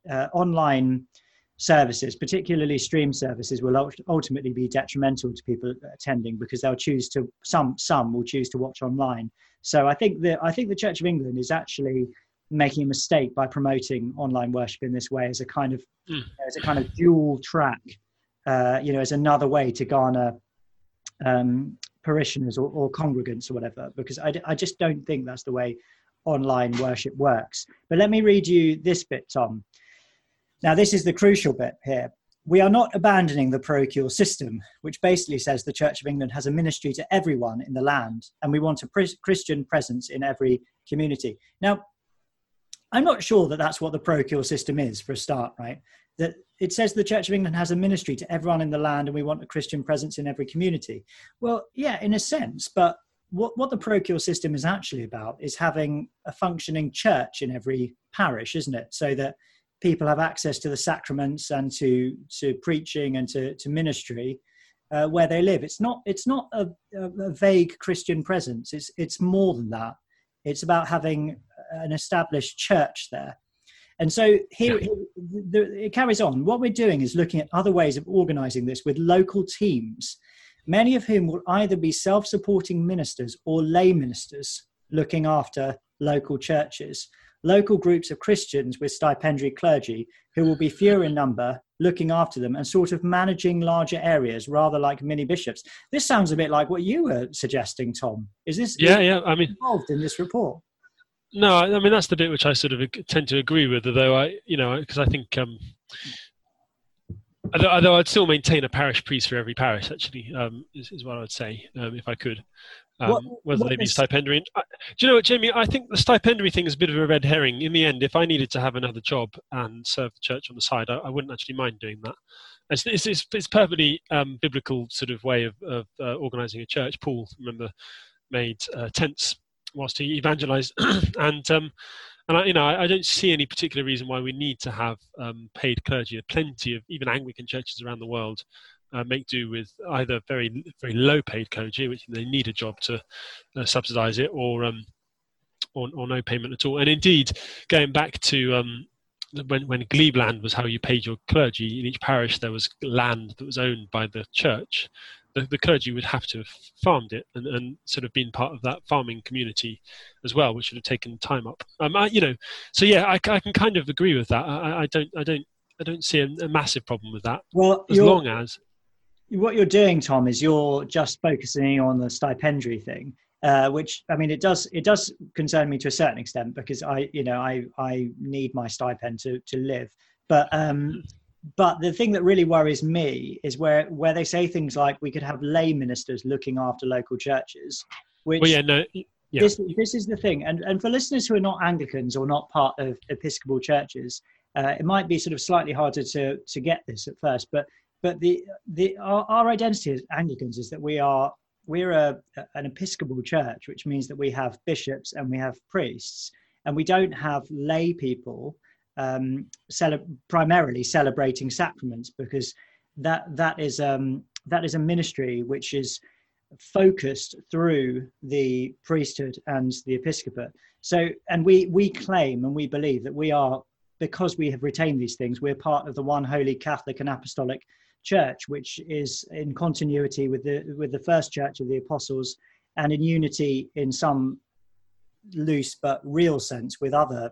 services, particularly stream services, will ultimately be detrimental to people attending, because they'll choose to, some will choose to watch online. So I think the Church of England is actually making a mistake by promoting online worship in this way as a kind of dual track, as another way to garner parishioners or congregants or whatever, because I just don't think that's the way online worship works. But let me read you this bit, Tom. Now, this is the crucial bit here. We are not abandoning the parochial system, which basically says the Church of England has a ministry to everyone in the land, and we want a Christian presence in every community. Now, I'm not sure that that's what the parochial system is, for a start, right? That it says the Church of England has a ministry to everyone in the land, and we want a Christian presence in every community. Well, yeah, in a sense, but what the parochial system is actually about is having a functioning church in every parish, isn't it? So that people have access to the sacraments and to preaching and to ministry where they live. It's not a vague Christian presence. It's more than that. It's about having an established church there. And so here it carries on. What we're doing is looking at other ways of organizing this with local teams, many of whom will either be self-supporting ministers or lay ministers looking after local churches. Local groups of Christians with stipendiary clergy who will be fewer in number, looking after them and sort of managing larger areas, rather like mini bishops. This sounds a bit like what you were suggesting, Tom. Is this involved in this report? No, I mean, that's the bit which I sort of tend to agree with, although because I think, although I'd still maintain a parish priest for every parish, actually, is what I would say, if I could. Whether they be stipendiary. Do you know what, Jamie? I think the stipendiary thing is a bit of a red herring. In the end, if I needed to have another job and serve the church on the side, I wouldn't actually mind doing that. It's perfectly biblical sort of way of organising a church. Paul, remember, made tents whilst he evangelised, and I don't see any particular reason why we need to have paid clergy. There are plenty of even Anglican churches around the world make do with either very, very low paid clergy, which they need a job to subsidise it, or no payment at all. And indeed, going back to when glebe was how you paid your clergy, in each parish there was land that was owned by the church. The clergy would have to have farmed it and sort of been part of that farming community as well, which would have taken time up. So yeah, I can kind of agree with that. I don't see a massive problem with that, well, as long as. what you're doing, Tom, is you're just focusing on the stipendiary thing, which, I mean, it does concern me to a certain extent, because I need my stipend to live. But the thing that really worries me is where they say things like we could have lay ministers looking after local churches, which this is the thing. And for listeners who are not Anglicans or not part of Episcopal churches, it might be sort of slightly harder to get this at first, but our identity as Anglicans is that we're an Episcopal church, which means that we have bishops and we have priests, and we don't have lay people primarily celebrating sacraments, because that is a ministry which is focused through the priesthood and the episcopate. So, and we claim and we believe that we are, because we have retained these things, we're part of the one holy Catholic and Apostolic Church, which is in continuity with the first Church of the Apostles, and in unity in some loose but real sense with other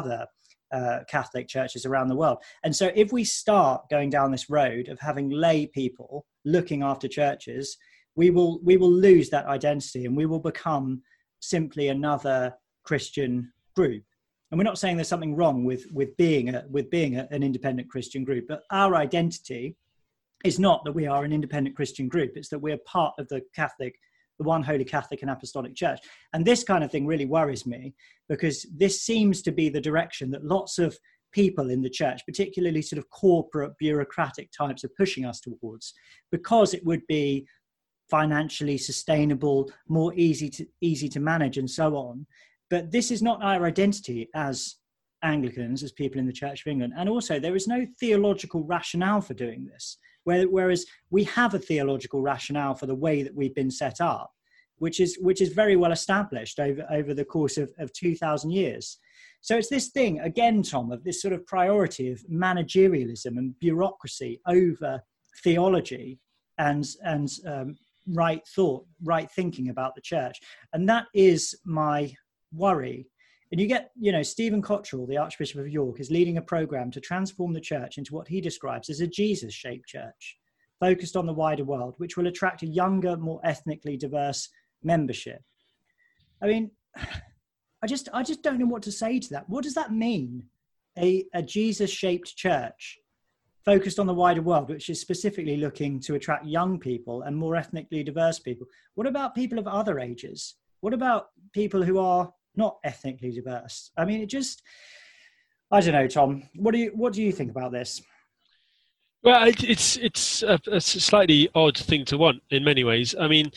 Catholic churches around the world. And so if we start going down this road of having lay people looking after churches, we will lose that identity, and we will become simply another Christian group. And we're not saying there's something wrong with being an independent Christian group, but our identity is not that we are an independent Christian group. It's that we're part of the one holy Catholic and Apostolic Church. And this kind of thing really worries me, because this seems to be the direction that lots of people in the church, particularly sort of corporate bureaucratic types, are pushing us towards, because it would be financially sustainable, more easy to manage, and so on. But this is not our identity as Anglicans, as people in the Church of England. And also, there is no theological rationale for doing this, whereas we have a theological rationale for the way that we've been set up, which is very well established over the course of 2,000 years. So it's this thing, again, Tom, of this sort of priority of managerialism and bureaucracy over theology and right thought, right thinking about the church. And that is my worry. And you get, Stephen Cottrell, the Archbishop of York, is leading a program to transform the church into what he describes as a Jesus-shaped church, focused on the wider world, which will attract a younger, more ethnically diverse membership. I mean, I just don't know what to say to that. What does that mean? A Jesus-shaped church focused on the wider world, which is specifically looking to attract young people and more ethnically diverse people. What about people of other ages? What about people who are not ethnically diverse? I mean, I don't know, Tom. What do you think about this? Well, it's a slightly odd thing to want in many ways. I mean,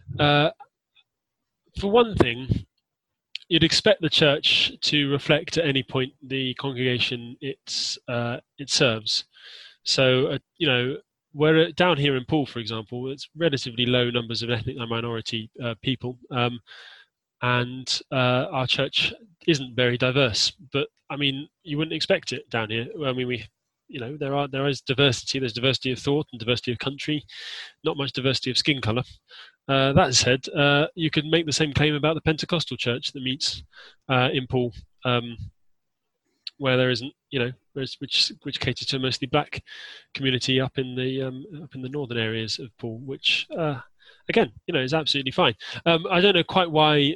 for one thing, you'd expect the church to reflect at any point the congregation it serves. So, where down here in Poole, for example, it's relatively low numbers of ethnic and minority people, and our church isn't very diverse. But I mean, you wouldn't expect it down here. I mean, there is diversity. There's diversity of thought and diversity of country, not much diversity of skin colour. That said, you could make the same claim about the Pentecostal church that meets in Poole, where there isn't, which caters to a mostly black community up in the northern areas of Poole, which again, is absolutely fine. I don't know quite why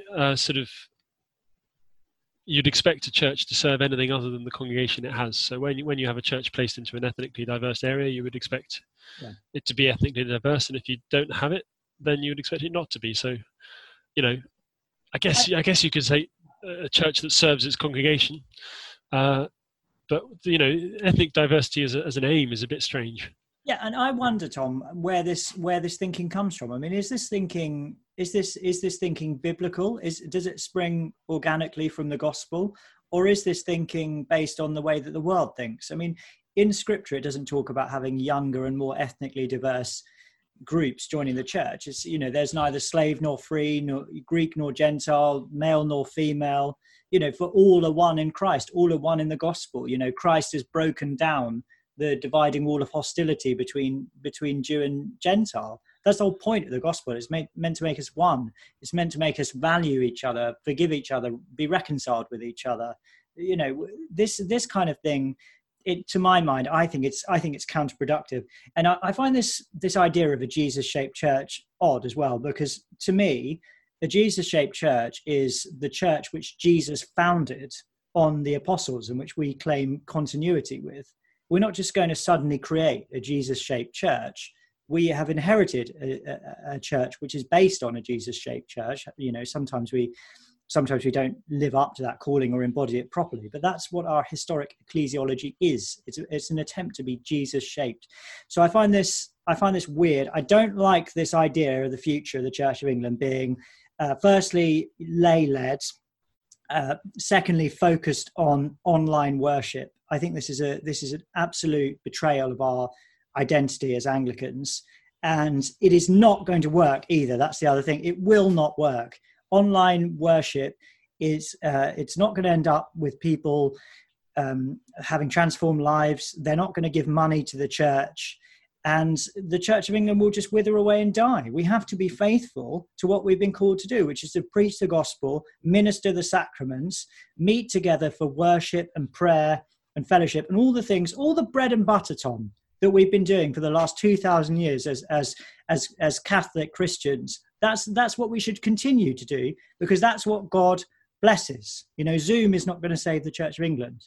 you'd expect a church to serve anything other than the congregation it has. So when you have a church placed into an ethnically diverse area, you would expect it to be ethnically diverse, and if you don't have it, then you would expect it not to be. So, I guess you could say a church that serves its congregation, but ethnic diversity as an aim is a bit strange. Yeah, and I wonder, Tom, where this thinking comes from. I mean, is this thinking biblical? Does it spring organically from the gospel, or is this thinking based on the way that the world thinks? I mean, in Scripture, it doesn't talk about having younger and more ethnically diverse groups joining the church. It's, there's neither slave nor free, nor Greek nor Gentile, male nor female. For all are one in Christ, all are one in the gospel. Christ has broken down the dividing wall of hostility between Jew and Gentile. That's the whole point of the gospel. It's meant to make us one. It's meant to make us value each other, forgive each other, be reconciled with each other. This kind of thing to my mind, I think it's counterproductive. And I find this idea of a Jesus-shaped church odd as well, because to me, a Jesus-shaped church is the church which Jesus founded on the apostles and which we claim continuity with. We're not just going to suddenly create a Jesus-shaped church. We have inherited a church which is based on a Jesus-shaped church. You know, sometimes we don't live up to that calling or embody it properly, but that's what our historic ecclesiology is. It's an attempt to be Jesus-shaped. So I find this weird. I don't like this idea of the future of the Church of England being, firstly, lay-led, secondly, focused on online worship. I think this is an absolute betrayal of our identity as Anglicans, and it is not going to work either. That's the other thing. It will not work. Online worship is it's not going to end up with people having transformed lives. They're not going to give money to the church, and the Church of England will just wither away and die. We have to be faithful to what we've been called to do, which is to preach the gospel, minister the sacraments, meet together for worship and prayer and fellowship, and all the things, all the bread and butter, Tom, that we've been doing for the last 2,000 years as Catholic Christians. That's what we should continue to do, because that's what God blesses. You know, Zoom is not going to save the Church of England.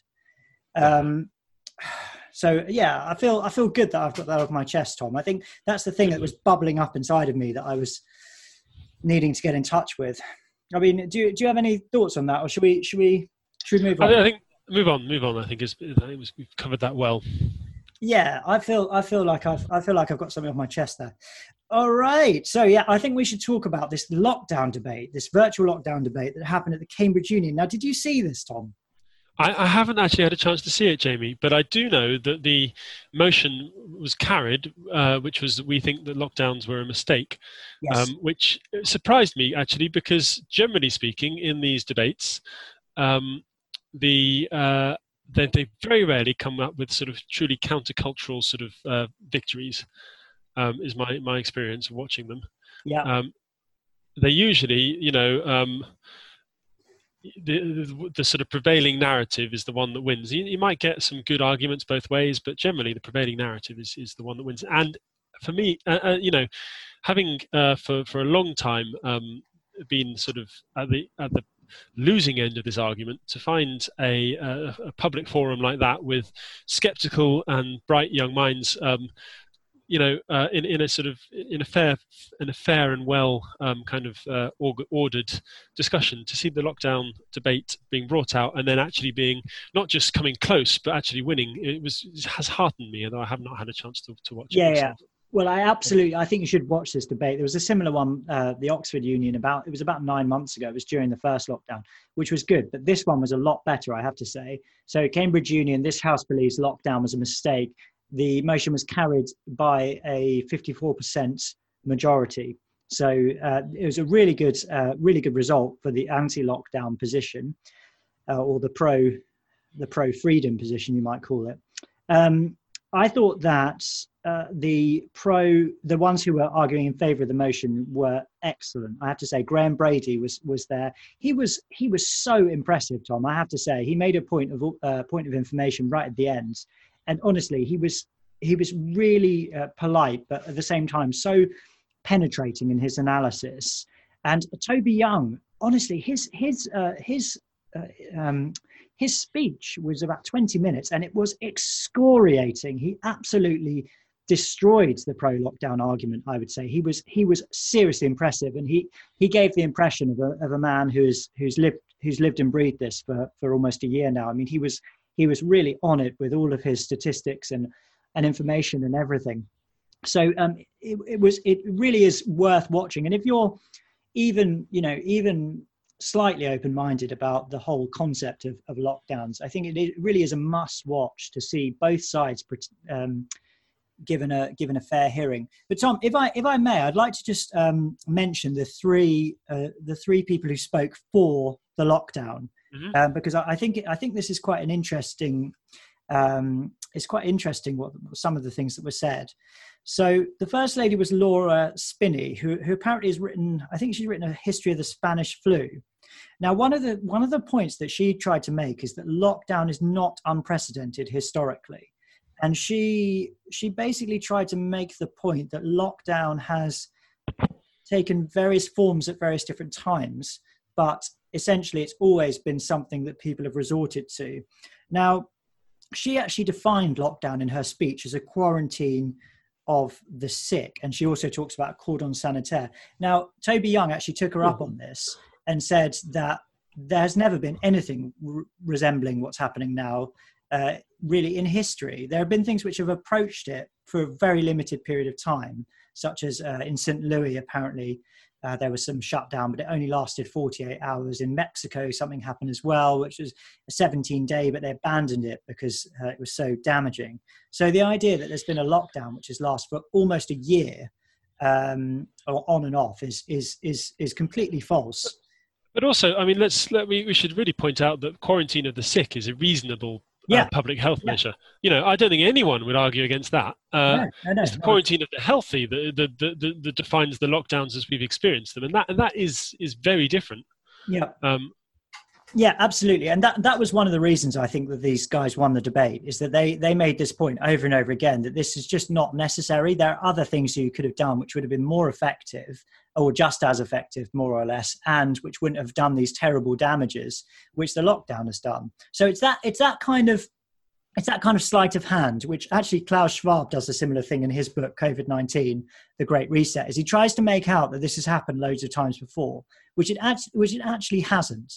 So yeah, I feel good that I've got that off my chest, Tom. I think that's the thing that was bubbling up inside of me that I was needing to get in touch with. I mean, do you have any thoughts on that, or should we move on? I think move on. I think we've covered that well. Yeah, I feel like I've got something off my chest there. All right, so yeah, I think we should talk about this lockdown debate, this virtual lockdown debate that happened at the Cambridge Union. Now, did you see this, Tom? I haven't actually had a chance to see it, Jamie, but I do know that the motion was carried, which was we think that lockdowns were a mistake, yes. Which surprised me actually, because generally speaking, in these debates, they very rarely come up with sort of truly countercultural sort of victories. Is my experience of watching them. Yeah. They usually, you know, the sort of prevailing narrative is the one that wins. You might get some good arguments both ways, but generally the prevailing narrative is the one that wins. And for me, you know, having for a long time been sort of at the losing end of this argument, to find a public forum like that with skeptical and bright young minds, you know, in a fair and well kind of ordered discussion, to see the lockdown debate being brought out and then actually being not just coming close but actually winning, it has heartened me, although I have not had a chance to watch it myself. Yeah. Well, I think you should watch this debate. There was a similar one, the Oxford Union, it was about 9 months ago. It was during the first lockdown, which was good. But this one was a lot better, I have to say. So Cambridge Union, this House believes lockdown was a mistake. The motion was carried by a 54% majority. So it was a really good result for the anti-lockdown position, or the pro-freedom position, you might call it. I thought that the ones who were arguing in favour of the motion were excellent. I have to say, Graham Brady was there. He was so impressive, Tom. I have to say, he made a point of information right at the end, and honestly, he was really polite, but at the same time so penetrating in his analysis. And Toby Young, honestly, his speech was about 20 minutes, and it was excoriating. He absolutely destroyed the pro-lockdown argument, I would say. He was seriously impressive, and he gave the impression of a man who's lived and breathed this for almost a year now. I mean, he was really on it with all of his statistics and information and everything. So it really is worth watching. And if you're even slightly open-minded about the whole concept of lockdowns, I think it really is a must-watch to see both sides given a fair hearing. But Tom, if I may, I'd like to just mention the three people who spoke for the lockdown, because I think this is quite an interesting. It's quite interesting what some of the things that were said. So the first lady was Laura Spinney, who apparently has written, I think she's written a history of the Spanish flu. Now, one of the points that she tried to make is that lockdown is not unprecedented historically. And she basically tried to make the point that lockdown has taken various forms at various different times, but essentially it's always been something that people have resorted to. Now, she actually defined lockdown in her speech as a quarantine of the sick, and she also talks about a cordon sanitaire. Now, Toby Young actually took her up on this and said that there has never been anything resembling what's happening now, really in history. There have been things which have approached it for a very limited period of time, such as in St. Louis, apparently, there was some shutdown, but it only lasted 48 hours. In Mexico, something happened as well, which was a 17-day, but they abandoned it because it was so damaging. So the idea that there's been a lockdown which has lasted for almost a year, or on and off, is completely false. But also, I mean, we should really point out that quarantine of the sick is a reasonable public health measure. You know, I don't think anyone would argue against that. No, it's the quarantine of the healthy that defines the lockdowns as we've experienced them, and that is very different. Yeah. Yeah, absolutely. And that was one of the reasons I think that these guys won the debate, is that they made this point over and over again, that this is just not necessary. There are other things you could have done which would have been more effective, or just as effective, more or less, and which wouldn't have done these terrible damages which the lockdown has done. So it's that kind of sleight of hand, which actually Klaus Schwab does a similar thing in his book, COVID-19, The Great Reset, is he tries to make out that this has happened loads of times before, which it actually hasn't.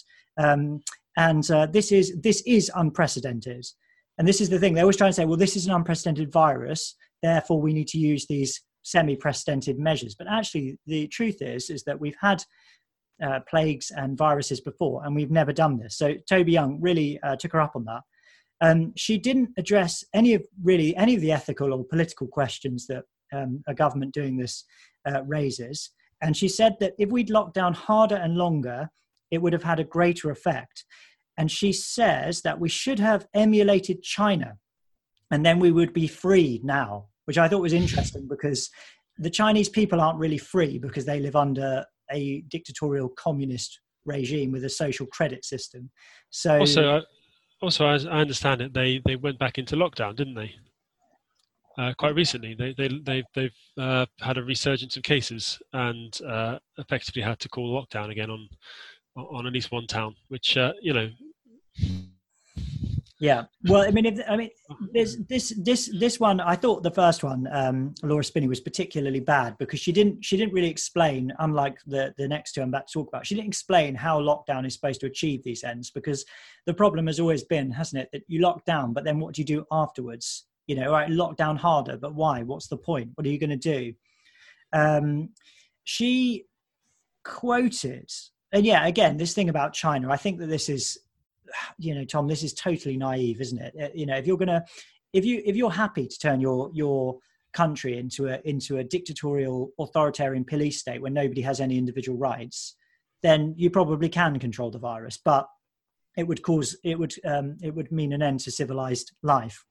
This is unprecedented. And this is the thing. They always try to say, well, this is an unprecedented virus, therefore we need to use these semi-precedented measures. But actually, the truth is that we've had plagues and viruses before, and we've never done this. So Toby Young really took her up on that. She didn't address any of the ethical or political questions that a government doing this raises. And she said that if we'd locked down harder and longer, it would have had a greater effect. And she says that we should have emulated China, and then we would be free now, which I thought was interesting, because the Chinese people aren't really free because they live under a dictatorial communist regime with a social credit system. So also, as I understand it, they went back into lockdown, didn't they? Quite recently, they've had a resurgence of cases and effectively had to call lockdown again on at least one town, which Yeah, well, I mean, this one, I thought the first one, Laura Spinney, was particularly bad because she didn't really explain, unlike the next two I'm about to talk about, she didn't explain how lockdown is supposed to achieve these ends, because the problem has always been, hasn't it, that you lock down, but then what do you do afterwards? You know, right, lock down harder, but why? What's the point? What are you going to do? She quoted, and yeah, again, this thing about China, I think that this is, you know, Tom, this is totally naive, isn't it? You know, if you're happy to turn your country into a dictatorial, authoritarian police state where nobody has any individual rights, then you probably can control the virus, but it would mean an end to civilized life.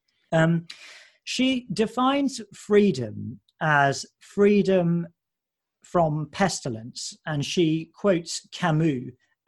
She defines freedom as freedom from pestilence, and she quotes Camus,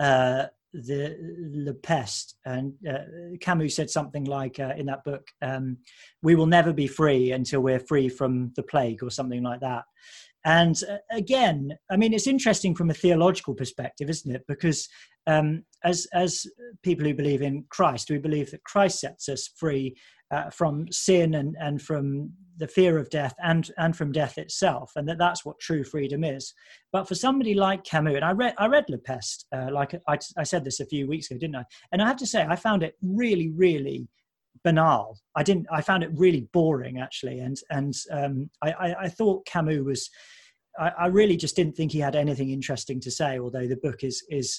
the Peste, and Camus said something like in that book, we will never be free until we're free from the plague, or something like that. And again, I mean, it's interesting from a theological perspective, isn't it? Because as people who believe in Christ, we believe that Christ sets us free from sin and from the fear of death and from death itself, and that's what true freedom is. But for somebody like Camus, and I read Le Peste, like I said this a few weeks ago, didn't I? And I have to say, I found it really, really banal. I found it really boring, actually, and I thought Camus was. I really just didn't think he had anything interesting to say, although the book is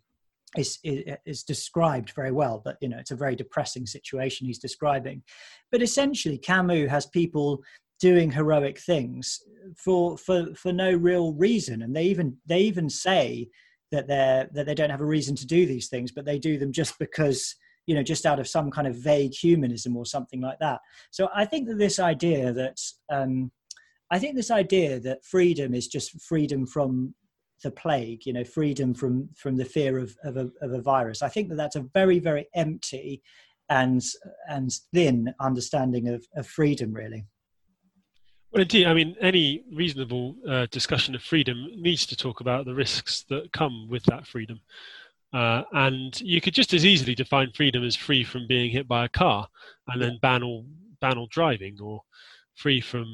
described very well, but you know, it's a very depressing situation he's describing. But essentially, Camus has people doing heroic things for no real reason, and they even say that they don't have a reason to do these things, but they do them just because, you know, just out of some kind of vague humanism or something like that. So I think that this idea that freedom is just freedom from the plague, freedom from the fear of a virus. I think that's a very, very empty and thin understanding of freedom, really. Well, indeed, I mean, any reasonable discussion of freedom needs to talk about the risks that come with that freedom. And you could just as easily define freedom as free from being hit by a car, and then ban all driving, or free from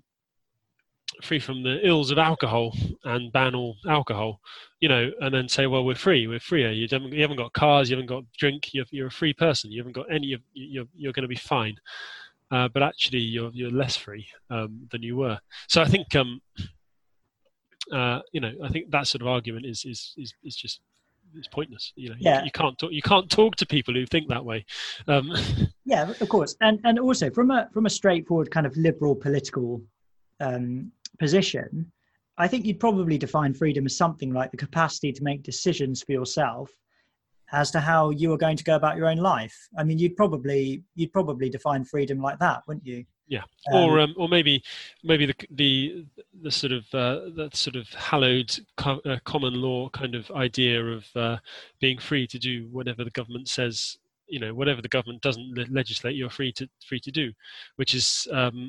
the ills of alcohol and ban all alcohol, and then say, well, we're freer. You haven't got cars, you haven't got drink. You're a free person. You haven't got any of. You're going to be fine. But actually, you're less free than you were. So I think I think that sort of argument is just. It's pointless. You can't talk to people who think that way. Yeah, of course, and also from a straightforward kind of liberal political position, I think you'd probably define freedom as something like the capacity to make decisions for yourself as to how you are going to go about your own life. I mean, you'd probably define freedom like that, wouldn't you? Yeah, or maybe the sort of that sort of hallowed common law kind of idea of being free to do whatever the government says. Whatever the government doesn't legislate, you're free to do, which is and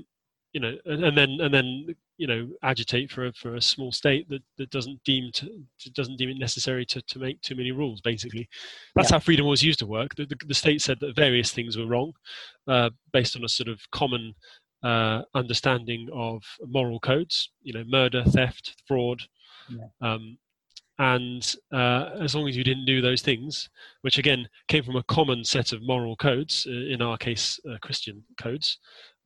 then agitate for a small state that doesn't deem it necessary to make too many rules. Basically, that's how freedom was used to work. The state said that various things were wrong, based on a sort of common understanding of moral codes. Murder, theft, fraud. Yeah. And as long as you didn't do those things, which again came from a common set of moral codes, in our case, Christian codes,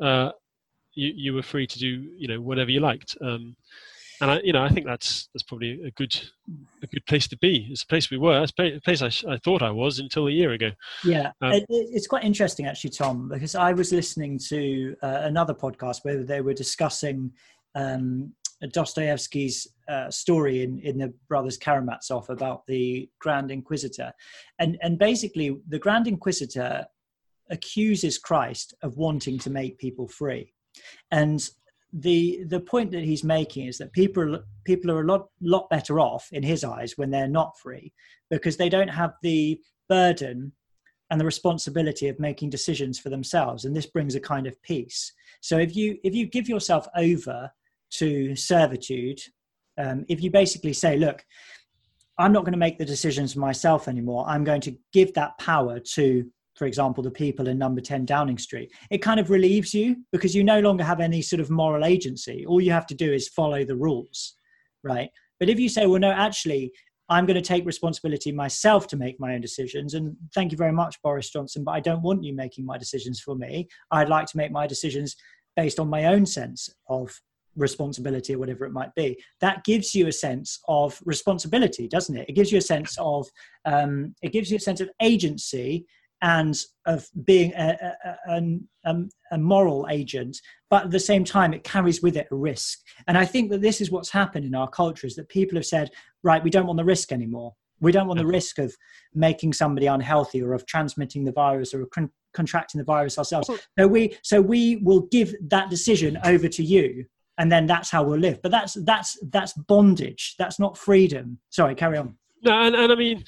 you were free to do whatever you liked. And I think that's probably a good place to be. It's a place we were. It's a place I thought I was until a year ago. Yeah, it's quite interesting actually, Tom, because I was listening to another podcast where they were discussing Dostoevsky's story in the Brothers Karamazov about the Grand Inquisitor, and basically the Grand Inquisitor accuses Christ of wanting to make people free, and the point that he's making is that people are a lot better off in his eyes when they're not free, because they don't have the burden and the responsibility of making decisions for themselves, and this brings a kind of peace. So if you give yourself over to servitude, if you basically say, look, I'm not going to make the decisions for myself anymore, I'm going to give that power to, for example, the people in number 10 Downing Street, it kind of relieves you, because you no longer have any sort of moral agency. All you have to do is follow the rules, right? But if you say, well, no, actually, I'm going to take responsibility myself to make my own decisions, and thank you very much, Boris Johnson, but I don't want you making my decisions for me. I'd like to make my decisions based on my own sense of responsibility, or whatever it might be. That gives you a sense of responsibility, doesn't it? It gives you a sense of agency and of being a moral agent, but at the same time, it carries with it a risk. And I think that this is what's happened in our culture, is that people have said, right, we don't want the risk anymore. We don't want the risk of making somebody unhealthy, or of transmitting the virus, or contracting the virus ourselves. So we will give that decision over to you, and then that's how we'll live. But that's bondage. That's not freedom. Sorry, carry on. No, and I mean,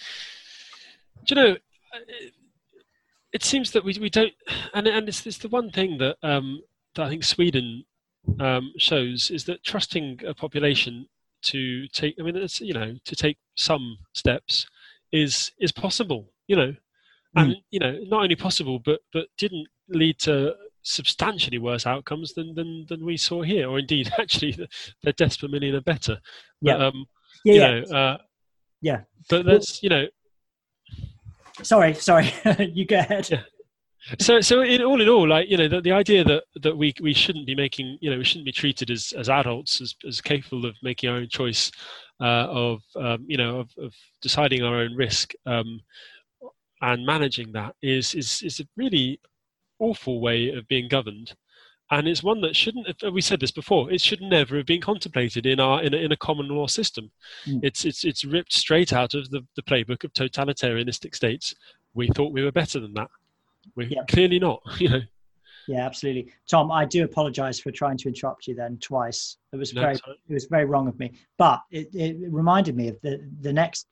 it seems that we don't, and it's the one thing that I think Sweden shows, is that trusting a population to take, to take some steps is possible, and not only possible, but didn't lead to substantially worse outcomes than we saw here, or indeed actually their deaths per million are better. But, but that's Sorry, you go ahead. Yeah. So in all, like, the idea that we shouldn't be making, we shouldn't be treated as adults, as capable of making our own choice, of deciding our own risk, and managing that is a really awful way of being governed, and it's one that shouldn't. We said this before. It should never have been contemplated in a common law system. It's ripped straight out of the playbook of totalitarianistic states. We thought we were better than that. We're clearly not. Yeah, absolutely. Tom, I do apologise for trying to interrupt you then twice. It was No, very wrong of me. But it reminded me of the next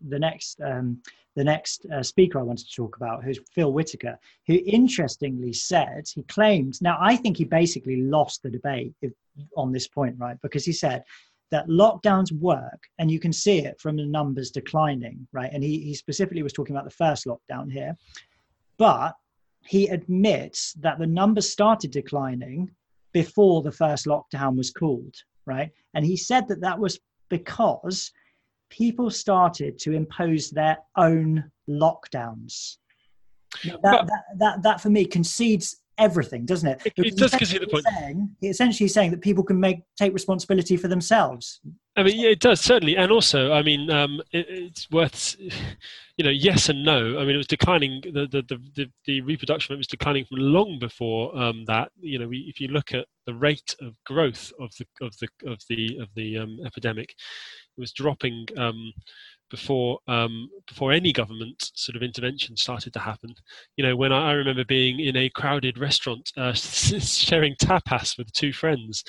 speaker I wanted to talk about, who's Phil Whitaker, who interestingly said, he claimed, now I think he basically lost the debate on this point, right? Because he said that lockdowns work, and you can see it from the numbers declining, right? And he specifically was talking about the first lockdown here. But he admits that the numbers started declining before the first lockdown was called, right? And he said that was because people started to impose their own lockdowns. That for me concedes everything, doesn't it? It does concede the point. Essentially saying that people can take responsibility for themselves. I mean, yeah, it does, certainly. And also, I mean, it's worth, yes and no. I mean, it was declining, the reproduction rate was declining from long before that. If you look at the rate of growth of the epidemic, it was dropping before any government sort of intervention started to happen. When I remember being in a crowded restaurant sharing tapas with two friends,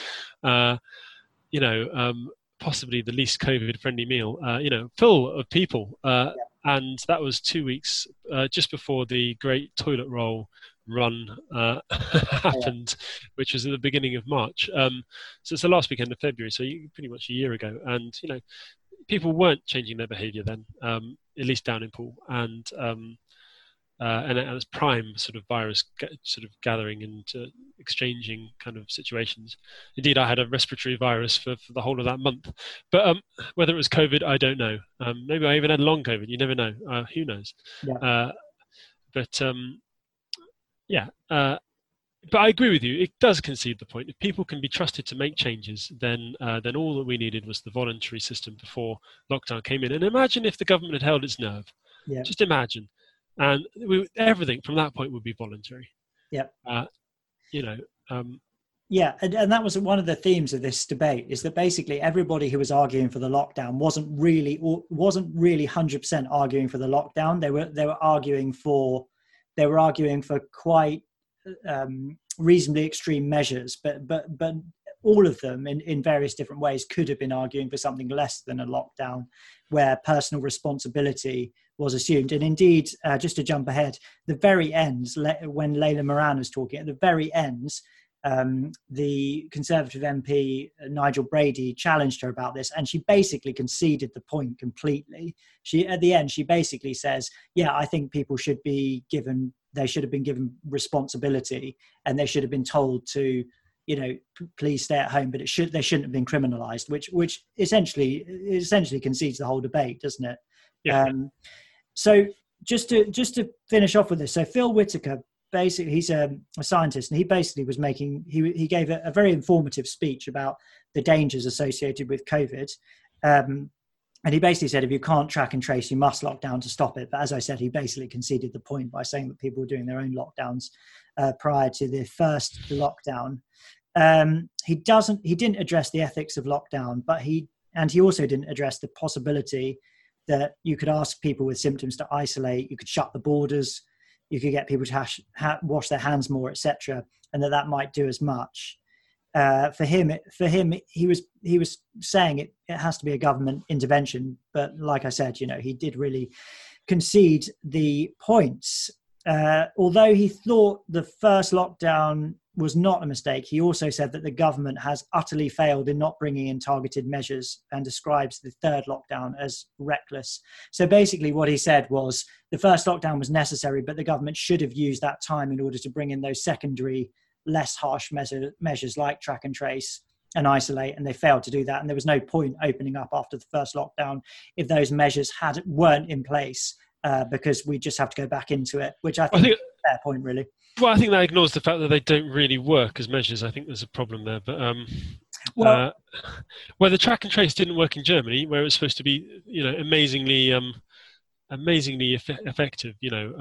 possibly the least COVID-friendly meal, full of people. And that was 2 weeks just before the great toilet roll run happened, which was at the beginning of March. So it's the last weekend of February, so pretty much a year ago. And, people weren't changing their behaviour then, at least down in Poole. And it was prime sort of virus sort of gathering and exchanging kind of situations. Indeed, I had a respiratory virus for the whole of that month. But whether it was COVID, I don't know. Maybe I even had long COVID. You never know. Who knows? Yeah. But I agree with you. It does concede the point. If people can be trusted to make changes, then all that we needed was the voluntary system before lockdown came in. And imagine if the government had held its nerve. Yeah. Just imagine. And everything from that point would be voluntary. Yeah. Yeah, and that was one of the themes of this debate, is that basically everybody who was arguing for the lockdown wasn't really 100% arguing for the lockdown. They were arguing for quite reasonably extreme measures, but all of them in various different ways could have been arguing for something less than a lockdown, where personal responsibility was assumed. And indeed, just to jump ahead, the very ends, when Layla Moran was talking, at the very ends, the Conservative MP Nigel Brady challenged her about this, and she basically conceded the point completely. At the end, she basically says, yeah, I think people should have been given responsibility, and they should have been told to, please stay at home, but they shouldn't have been criminalized, which essentially concedes the whole debate, doesn't it? Yeah. So just to finish off with this, so Phil Whitaker, basically, he's a scientist, and he basically was he gave a very informative speech about the dangers associated with COVID. And he basically said, if you can't track and trace, you must lock down to stop it. But as I said, he basically conceded the point by saying that people were doing their own lockdowns prior to the first lockdown. He didn't address the ethics of lockdown, but he also didn't address the possibility that you could ask people with symptoms to isolate, you could shut the borders, you could get people to wash their hands more, etc., and that might do as much. For him, he was saying it has to be a government intervention, but like I said, he did really concede the points. Although he thought the first lockdown was not a mistake, he also said that the government has utterly failed in not bringing in targeted measures, and describes the third lockdown as reckless. So basically what he said was the first lockdown was necessary, but the government should have used that time in order to bring in those secondary, less harsh measures like track and trace and isolate, and they failed to do that. And there was no point opening up after the first lockdown if those measures weren't in place, because we just have to go back into it, which I think is a fair point, really. Well, I think that ignores the fact that they don't really work as measures. I think there's a problem there. But where the track and trace didn't work in Germany, where it was supposed to be, amazingly effective,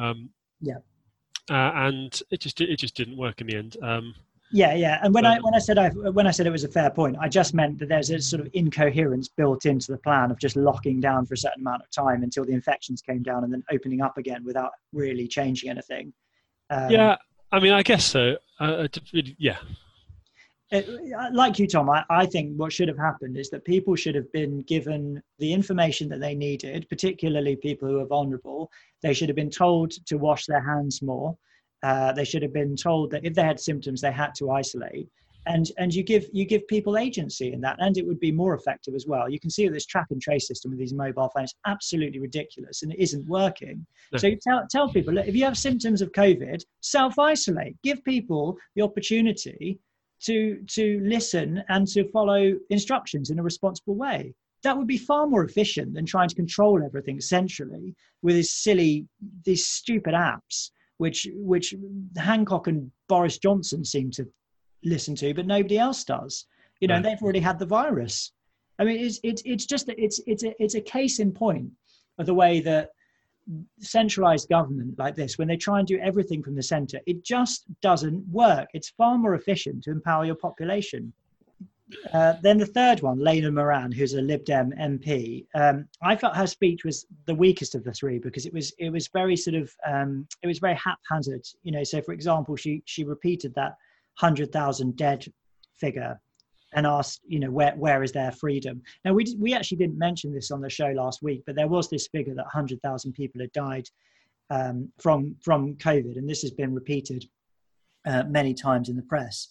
and it just didn't work in the end. And when I said it was a fair point, I just meant that there's a sort of incoherence built into the plan of just locking down for a certain amount of time until the infections came down, and then opening up again without really changing anything. I mean, I guess so. Yeah. Like you, Tom, I think what should have happened is that people should have been given the information that they needed, particularly people who are vulnerable. They should have been told to wash their hands more. They should have been told that if they had symptoms, they had to isolate. And you give people agency in that, and it would be more effective as well. You can see that this track and trace system with these mobile phones absolutely ridiculous, and it isn't working. No. So you tell people, look, if you have symptoms of COVID, self-isolate. Give people the opportunity to listen and to follow instructions in a responsible way. That would be far more efficient than trying to control everything centrally with these stupid apps, which Hancock and Boris Johnson seem to listen to, but nobody else does. You know, right. They've already had the virus. I mean, it's a case in point of the way that centralized government like this, when they try and do everything from the center, it just doesn't work. It's far more efficient to empower your population. Then the third one, Lena Moran, who's a Lib Dem MP, I felt her speech was the weakest of the three because it was very sort of it was very haphazard. You know, so for example, she repeated that 100,000 dead figure and asked, you know, where is their freedom? Now, we actually didn't mention this on the show last week, but there was this figure that 100,000 people had died from COVID, and this has been repeated many times in the press.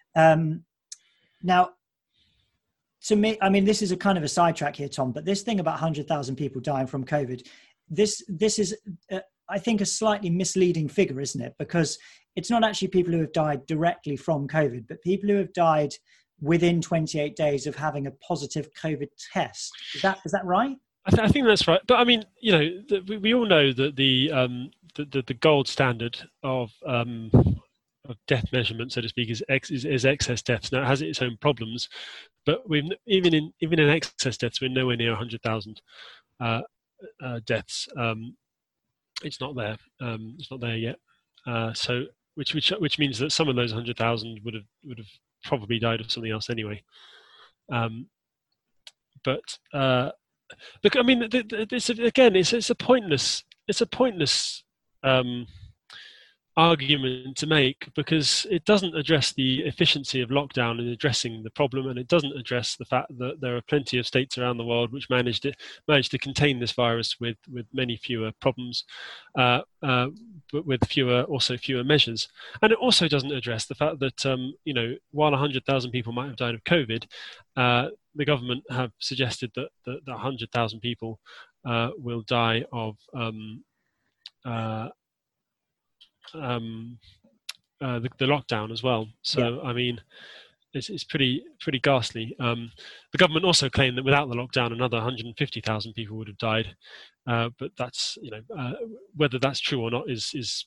Now, to me, I mean, this is a kind of a sidetrack here, Tom, but this thing about 100,000 people dying from COVID, this is, I think, a slightly misleading figure, isn't it? Because it's not actually people who have died directly from COVID, but people who have died within 28 days of having a positive COVID test. Is that right? I think that's right. But I mean, you know, we all know that the gold standard of death measurement, so to speak, is excess deaths. Now it has its own problems, but even in excess deaths, we're nowhere near 100,000 deaths. It's not there. It's not there yet. So which means that some of those 100,000 would have probably died of something else anyway. But look, I mean, it's a pointless argument to make because it doesn't address the efficiency of lockdown in addressing the problem, and it doesn't address the fact that there are plenty of states around the world which managed to contain this virus with many fewer problems, but with fewer measures. And it also doesn't address the fact that you know, while 100,000 people might have died of COVID, the government have suggested that 100,000 people will die of the lockdown as well. So yeah. I mean, it's pretty ghastly. The government also claimed that without the lockdown, another 150,000 people would have died. But that's, you know, whether that's true or not is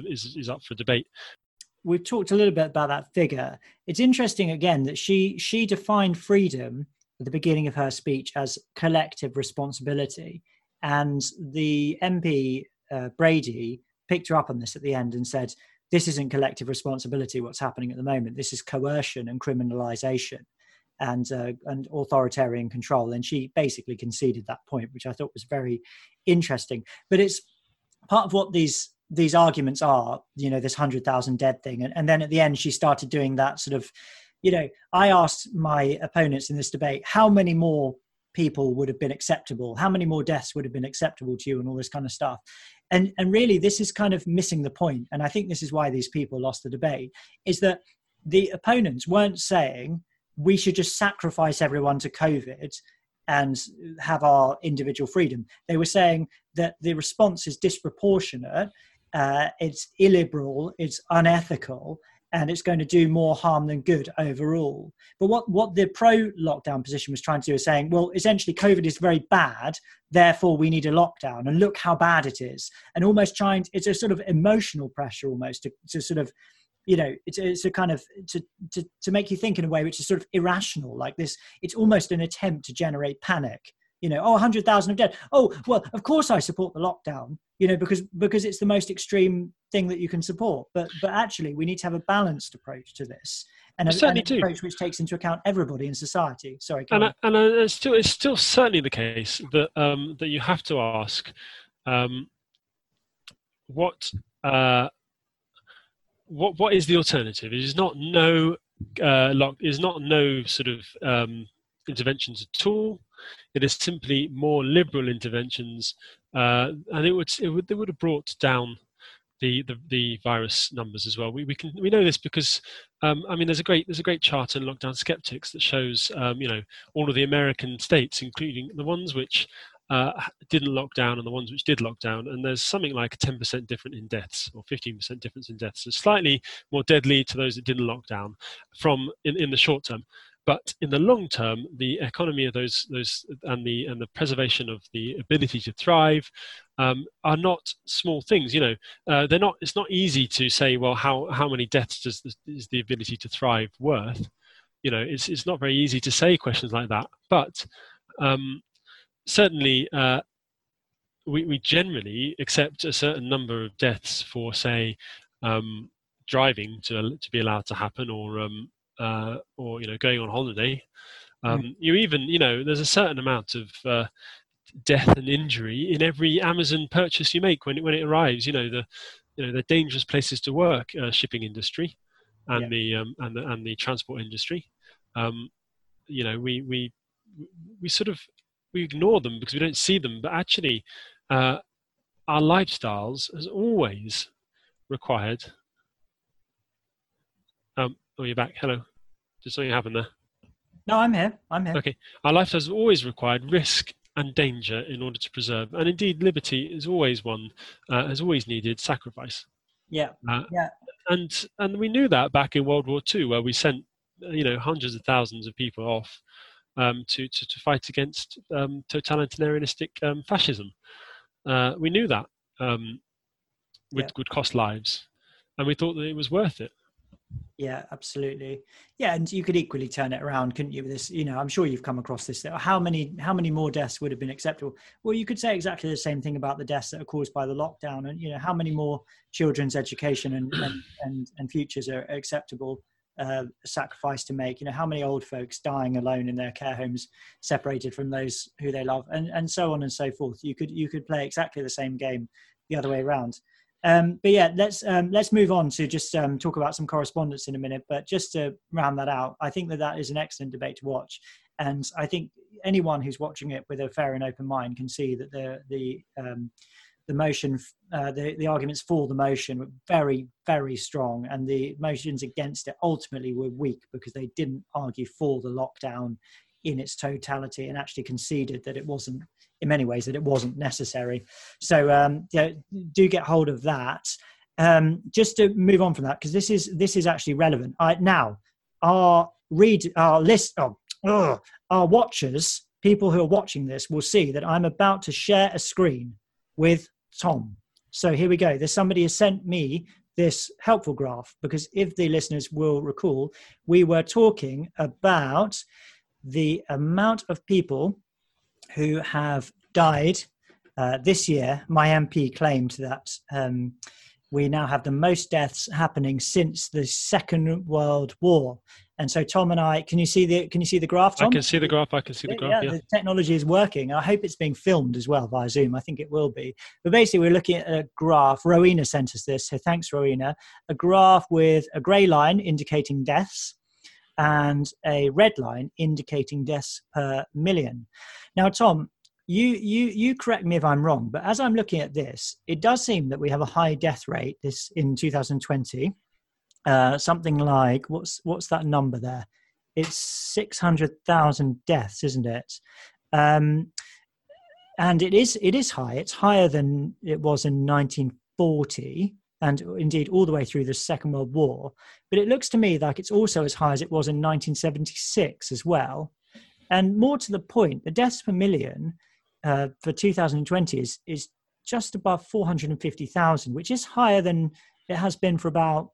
up for debate. We've talked a little bit about that figure. It's interesting again that she defined freedom at the beginning of her speech as collective responsibility, and the MP Brady picked her up on this at the end and said, this isn't collective responsibility, what's happening at the moment. This is coercion and criminalization and authoritarian control. And she basically conceded that point, which I thought was very interesting. But it's part of what these arguments are, you know, this 100,000 dead thing. And then at the end, she started doing that sort of, you know, I asked my opponents in this debate, how many more people would have been acceptable? How many more deaths would have been acceptable to you, and all this kind of stuff? And really, this is kind of missing the point. And I think this is why these people lost the debate, is that the opponents weren't saying we should just sacrifice everyone to COVID and have our individual freedom. They were saying that the response is disproportionate, it's illiberal, it's unethical, and it's going to do more harm than good overall. But what the pro-lockdown position was trying to do is saying, well, essentially COVID is very bad, therefore we need a lockdown, and look how bad it is. And almost it's a sort of emotional pressure almost to sort of, you know, it's a kind of, to make you think in a way which is sort of irrational, like this. It's almost an attempt to generate panic. You know, 100,000 are dead. Oh, well, of course I support the lockdown, you know, because it's the most extreme thing that you can support. But actually, we need to have a balanced approach to this, and an approach which takes into account everybody in society. Sorry, it's still certainly the case that that you have to ask what what is the alternative? It is not no sort of interventions at all. It is simply more liberal interventions, and they would have brought down the virus numbers as well. We know this because there's a great chart in Lockdown Skeptics that shows all of the American states, including the ones which didn't lock down and the ones which did lock down, and there's something like a 10% difference in deaths or 15% difference in deaths. So slightly more deadly to those that didn't lock down from in the short term. But in the long term, the economy of those and the preservation of the ability to thrive are not small things. They're not. It's not easy to say, well, how many deaths is the ability to thrive worth? It's not very easy to say questions like that. But certainly, we generally accept a certain number of deaths for, say, driving to be allowed to happen, or going on holiday. You even, there's a certain amount of death and injury in every Amazon purchase you make when it arrives. The dangerous places to work, shipping industry, and the transport industry. We ignore them because we don't see them, but actually, our lifestyles has always required. You're back. Hello. Did something happen there? No, I'm here. Okay. Our life has always required risk and danger in order to preserve, and indeed, liberty is always has always needed sacrifice. Yeah. And we knew that back in World War II, where we sent hundreds of thousands of people off to fight against totalitarianistic fascism. We knew that would cost lives, and we thought that it was worth it. Yeah, absolutely. Yeah, and you could equally turn it around, couldn't you? With this, I'm sure you've come across this. How many more deaths would have been acceptable? Well, you could say exactly the same thing about the deaths that are caused by the lockdown, and how many more children's education and futures are acceptable sacrifice to make. How many old folks dying alone in their care homes, separated from those who they love, and so on and so forth. You could play exactly the same game the other way around. But yeah, let's move on to just talk about some correspondence in a minute. But just to round that out, I think that is an excellent debate to watch, and I think anyone who's watching it with a fair and open mind can see that the motion, the arguments for the motion were very, very strong, and the motions against it ultimately were weak because they didn't argue for the lockdown in its totality and actually conceded that it wasn't, in many ways, that it wasn't necessary. So do get hold of that. Just to move on from that, because this is actually relevant. Now, our watchers, people who are watching this, will see that I'm about to share a screen with Tom. So here we go. There's somebody who sent me this helpful graph, because if the listeners will recall, we were talking about the amount of people who have died this year. My MP claimed that we now have the most deaths happening since the Second World War. And so Tom and I, can you see the graph, Tom? I can see the graph. Yeah. The technology is working. I hope it's being filmed as well via Zoom. I think it will be. But basically, we're looking at a graph. Rowena sent us this, so thanks, Rowena. A graph with a grey line indicating deaths and a red line indicating deaths per million. Now, Tom, you correct me if I'm wrong, but as I'm looking at this, it does seem that we have a high death rate this in 2020. Something like, what's that number there? It's 600,000 deaths, isn't it? And it is high. It's higher than it was in 1940. And indeed all the way through the Second World War. But it looks to me like it's also as high as it was in 1976 as well. And more to the point, the deaths per million for 2020 is just above 450,000, which is higher than it has been for about,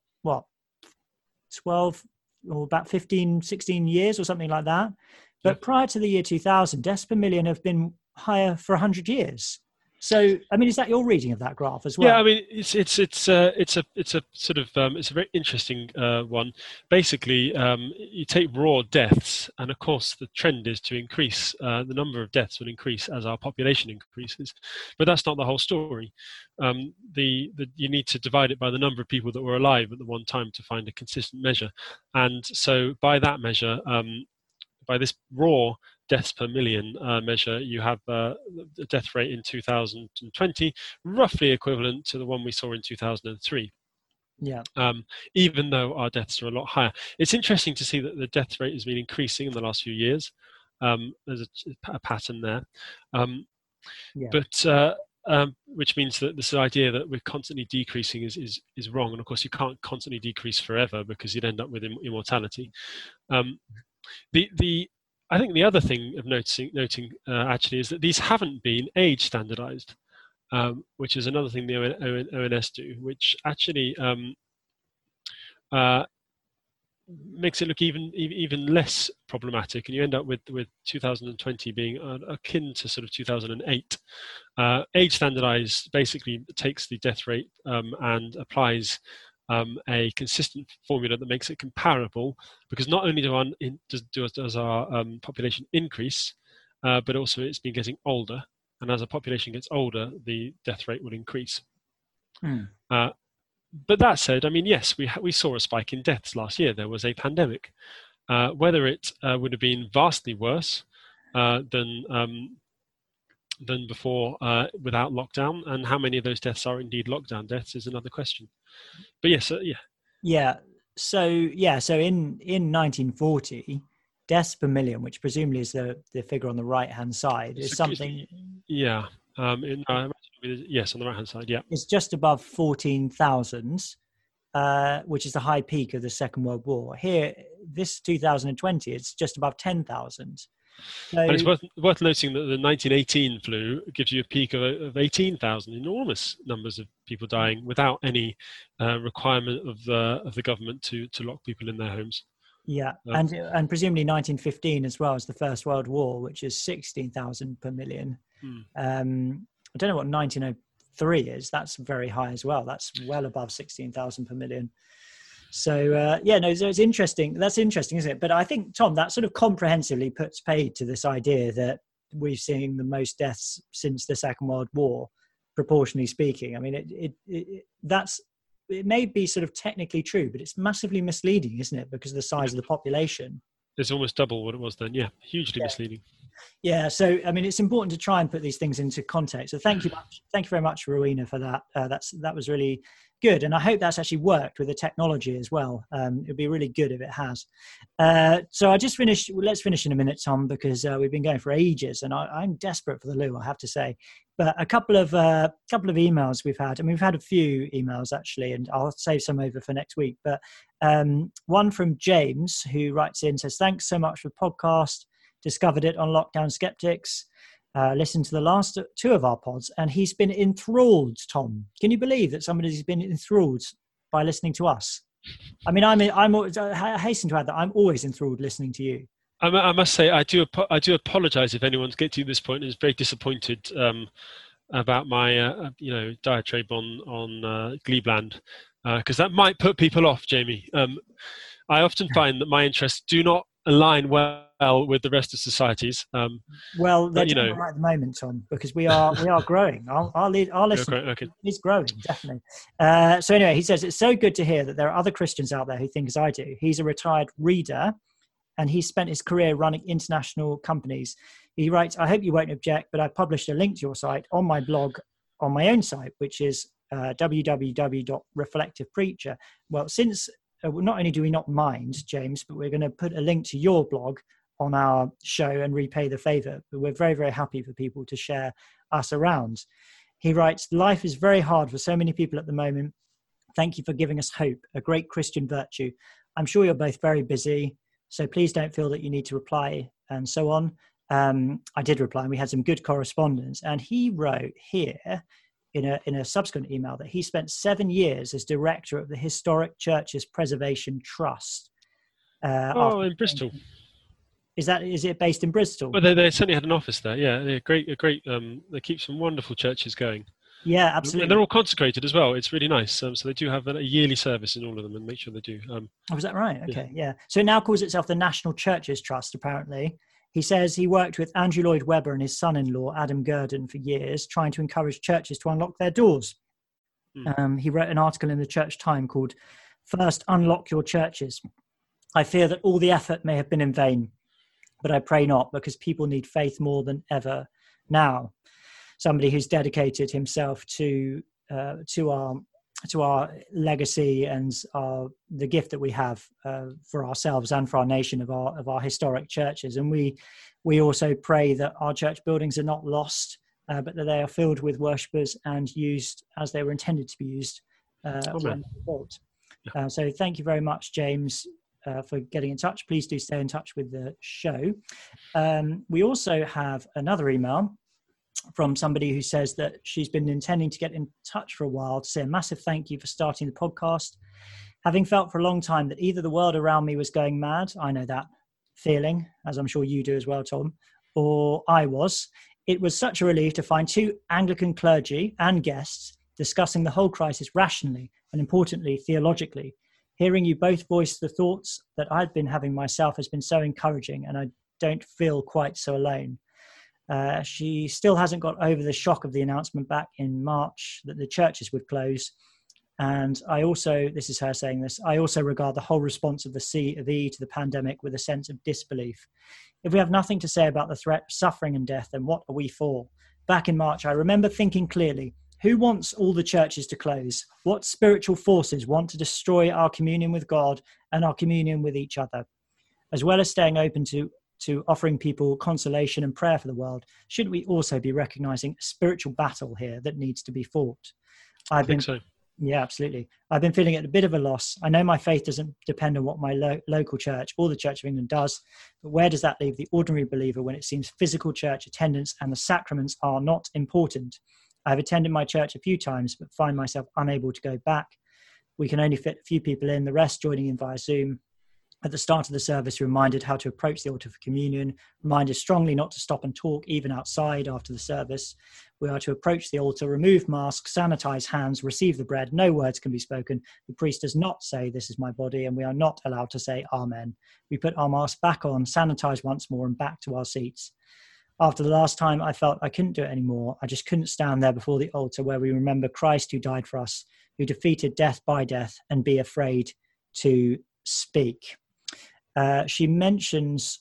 12 or about 15, 16 years or something like that. But prior to the year 2000, deaths per million have been higher for 100 years. So, I mean, is that your reading of that graph as well? Yeah, I mean, it's a sort of it's a very interesting one. Basically, you take raw deaths, and of course, the trend is to increase. The number of deaths will increase as our population increases, but that's not the whole story. You need to divide it by the number of people that were alive at the one time to find a consistent measure, and so by that measure, by this raw deaths per million measure, you have the death rate in 2020 roughly equivalent to the one we saw in 2003. Yeah. Even though our deaths are a lot higher. It's interesting to see that the death rate has been increasing in the last few years. There's a pattern there. But which means that this idea that we're constantly decreasing is wrong. And of course, you can't constantly decrease forever because you'd end up with immortality. I think the other thing of noting actually is that these haven't been age standardized, which is another thing the ONS do, which actually makes it look even less problematic, and you end up with 2020 being akin to sort of 2008. Age standardized basically takes the death rate and applies a consistent formula that makes it comparable, because not only does our population increase, but also it's been getting older, and as a population gets older, the death rate will increase. But that said, I mean, yes, we saw a spike in deaths last year. There was a pandemic. Whether it would have been vastly worse than before without lockdown, and how many of those deaths are indeed lockdown deaths is another question. But yes, yeah. So in 1940, deaths per million, which presumably is the figure on the right hand side, is something. Yeah. Yes, on the right hand side. Yeah. It's just above 14,000, which is the high peak of the Second World War. Here, this 2020, it's just above 10,000. So, and it's worth noting that the 1918 flu gives you a peak of 18,000, enormous numbers of people dying without any requirement of the government to lock people in their homes. Yeah, and presumably 1915 as well as the First World War, which is 16,000 per million. I don't know what 1903 is. That's very high as well. That's well above 16,000 per million. So so it's interesting. That's interesting, isn't it? But I think, Tom, that sort of comprehensively puts paid to this idea that we've seen the most deaths since the Second World War, proportionally speaking. I mean, it may be sort of technically true, but it's massively misleading, isn't it? Because of the size of the population. It's almost double what it was then. Yeah, hugely misleading. Yeah, so I mean, it's important to try and put these things into context. So thank you very much, Rowena, for that. That was really good, and I hope that's actually worked with the technology as well. It'd be really good if it has. So I just finished. Let's finish in a minute, Tom, because we've been going for ages, and I'm desperate for the loo, I have to say. But a couple of emails we've had, and we've had a few emails actually, and I'll save some over for next week. But one from James, who writes in, says, "Thanks so much for the podcast. Discovered it on Lockdown Skeptics. Listened to the last two of our pods, and he's been enthralled, Tom. Can you believe that somebody's been enthralled by listening to us? I mean, I hasten to add that I'm always enthralled listening to you. I must say, I do apologise if anyone's get to this point and is very disappointed about my diatribe on Gleebland, because that might put people off, Jamie. I often find that my interests do not align well with the rest of society's. Well, they're doing right at the moment, Tom, because we are growing. Our listener is growing, definitely. So anyway, he says, it's so good to hear that there are other Christians out there who think as I do. He's a retired reader, and he spent his career running international companies. He writes, I hope you won't object, but I published a link to your site on my blog, on my own site, which is www.reflectivepreacher. Well, since not only do we not mind, James, but we're going to put a link to your blog on our show and repay the favor. But we're very, very happy for people to share us around. He writes, life is very hard for so many people at the moment. Thank you for giving us hope, a great Christian virtue. I'm sure you're both very busy, so please don't feel that you need to reply and so on. I did reply, and we had some good correspondence. And he wrote here in a subsequent email that he spent 7 years as director of the Historic Churches Preservation Trust. In Bristol. Is it based in Bristol? Well, they certainly had an office there. Yeah, they're great. They keep some wonderful churches going. Yeah, And absolutely. they're all consecrated as well. It's really nice. So they do have a yearly service in all of them, and make sure they do. Oh, was that right? Okay, yeah. So it now calls itself the National Churches Trust, apparently. He says he worked with Andrew Lloyd Webber and his son-in-law, Adam Gurdon, for years, trying to encourage churches to unlock their doors. He wrote an article in the Church Time called "First Unlock Your Churches." I fear that all the effort may have been in vain, but I pray not, because people need faith more than ever now. Somebody who's dedicated himself to our legacy and the gift that we have for ourselves and for our nation of our historic churches. And we also pray that our church buildings are not lost, but that they are filled with worshippers and used as they were intended to be used when they were built. So thank you very much, James, for getting in touch. Please do stay in touch with the show. We also have another email from somebody who says that she's been intending to get in touch for a while to say a massive thank you for starting the podcast. Having felt for a long time that either the world around me was going mad, I know that feeling, as I'm sure you do as well, Tom, or I was. It was such a relief to find two Anglican clergy and guests discussing the whole crisis rationally and, importantly, theologically. Hearing you both voice the thoughts that I'd been having myself has been so encouraging, and I don't feel quite so alone. She still hasn't got over the shock of the announcement back in March that the churches would close. And I also, this is her saying this, I also regard the whole response of the CE to the pandemic with a sense of disbelief. If we have nothing to say about the threat, suffering and death, then what are we for? Back in March, I remember thinking clearly, who wants all the churches to close? What spiritual forces want to destroy our communion with God and our communion with each other? As well as staying open to offering people consolation and prayer for the world, should we also be recognizing a spiritual battle here that needs to be fought? I think so. Yeah, absolutely. I've been feeling at a bit of a loss. I know my faith doesn't depend on what my local church or the Church of England does, but where does that leave the ordinary believer when it seems physical church attendance and the sacraments are not important? I've attended my church a few times, but find myself unable to go back. We can only fit a few people in, the rest joining in via Zoom. At the start of the service, we reminded how to approach the altar for communion, reminded strongly not to stop and talk even outside after the service. We are to approach the altar, remove masks, sanitize hands, receive the bread. No words can be spoken. The priest does not say, "This is my body," and we are not allowed to say Amen. We put our masks back on, sanitize once more, and back to our seats. After the last time, I felt I couldn't do it anymore. I just couldn't stand there before the altar where we remember Christ who died for us, who defeated death by death, and be afraid to speak. She mentions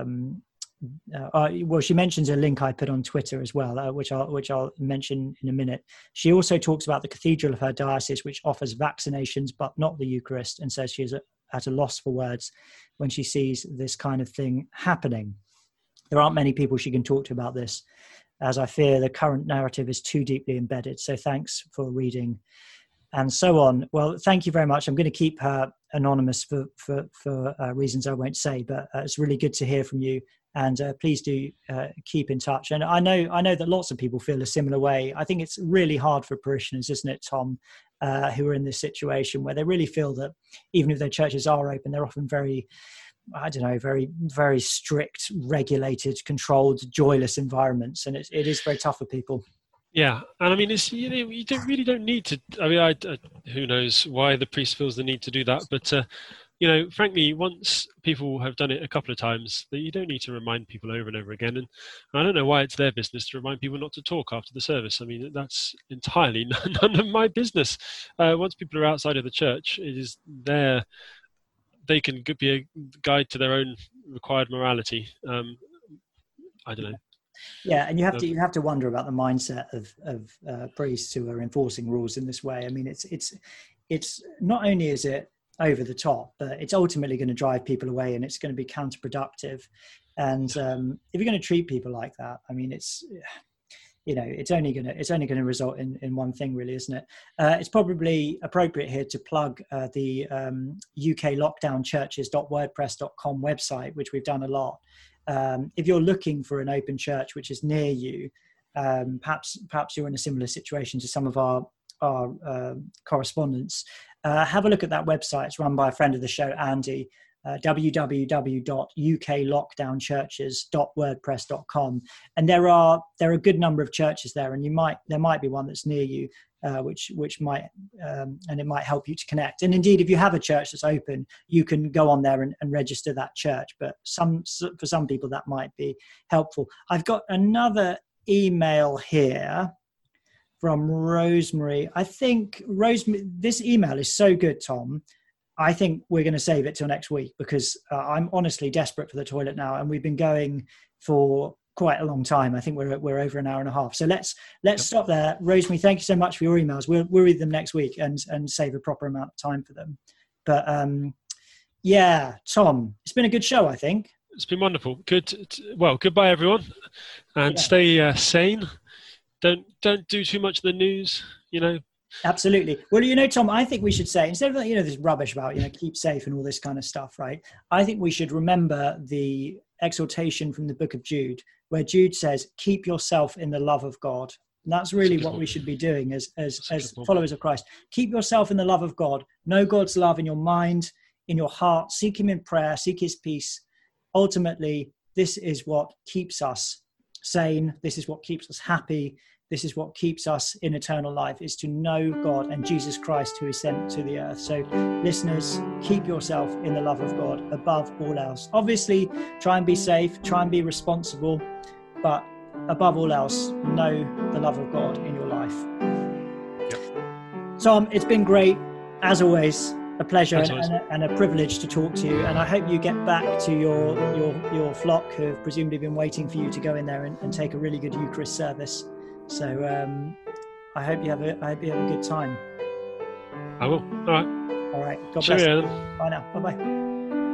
she mentions a link I put on Twitter as well, which I'll mention in a minute. She also talks about the cathedral of her diocese, which offers vaccinations but not the Eucharist, and says she is at a loss for words when she sees this kind of thing happening. There aren't many people she can talk to about this, as I fear the current narrative is too deeply embedded. So thanks for reading, and so on. Well, thank you very much. I'm going to keep her anonymous for reasons I won't say, but it's really good to hear from you, and please do keep in touch. And I know that lots of people feel a similar way. I think it's really hard for parishioners, isn't it, Tom, who are in this situation where they really feel that even if their churches are open, they're often very, very, very strict, regulated, controlled, joyless environments, and it is very tough for people. Yeah, and I mean, it's you don't need to. I mean, who knows why the priest feels the need to do that, but frankly, once people have done it a couple of times, that you don't need to remind people over and over again. And I don't know why it's their business to remind people not to talk after the service. I mean, that's entirely none of my business. Once people are outside of the church, it is their. They can be a guide to their own required morality. I don't know. Yeah, and you have to wonder about the mindset of priests who are enforcing rules in this way. I mean, it's not only is it over the top, but it's ultimately going to drive people away, and it's going to be counterproductive. And if you're going to treat people like that, I mean, it's only going to result in one thing, really, isn't it? It's probably appropriate here to plug the UK lockdownchurches.wordpress.com website, which we've done a lot. If you're looking for an open church which is near you, perhaps you're in a similar situation to some of our correspondents, have a look at that website. It's run by a friend of the show, Andy. www.uklockdownchurches.wordpress.com, and there are a good number of churches there, and there might be one that's near you, which might and it might help you to connect. And indeed, if you have a church that's open, you can go on there and register that church. But for some people that might be helpful. I've got another email here from Rosemary. I think Rosemary, this email is so good, Tom. I think we're going to save it till next week, because I'm honestly desperate for the toilet now, and we've been going for quite a long time. I think we're over an hour and a half. So let's stop there. Rosemary, thank you so much for your emails. We'll read them next week and save a proper amount of time for them. But yeah, Tom, it's been a good show, I think. It's been wonderful. Goodbye everyone, and stay sane. Don't do too much of the news, Absolutely. Well, Tom, I think we should say, instead of, this rubbish about, keep safe and all this kind of stuff, right? I think we should remember the exhortation from the book of Jude, where Jude says, keep yourself in the love of God. And that's really what we should be doing as followers of Christ. Keep yourself in the love of God. Know God's love in your mind, in your heart. Seek him in prayer. Seek his peace. Ultimately, this is what keeps us sane. This is what keeps us happy. This is what keeps us in eternal life, is to know God and Jesus Christ, who is sent to the earth. So listeners, keep yourself in the love of God above all else. Obviously, try and be safe, try and be responsible, but above all else, know the love of God in your life. Yep. Tom, it's been great, as always. A pleasure and a privilege to talk to you, and I hope you get back to your flock, who have presumably been waiting for you to go in there and take a really good Eucharist service. So I hope you have a good time. I will. All right. God bless you. Cheerio. Bye now. Bye bye.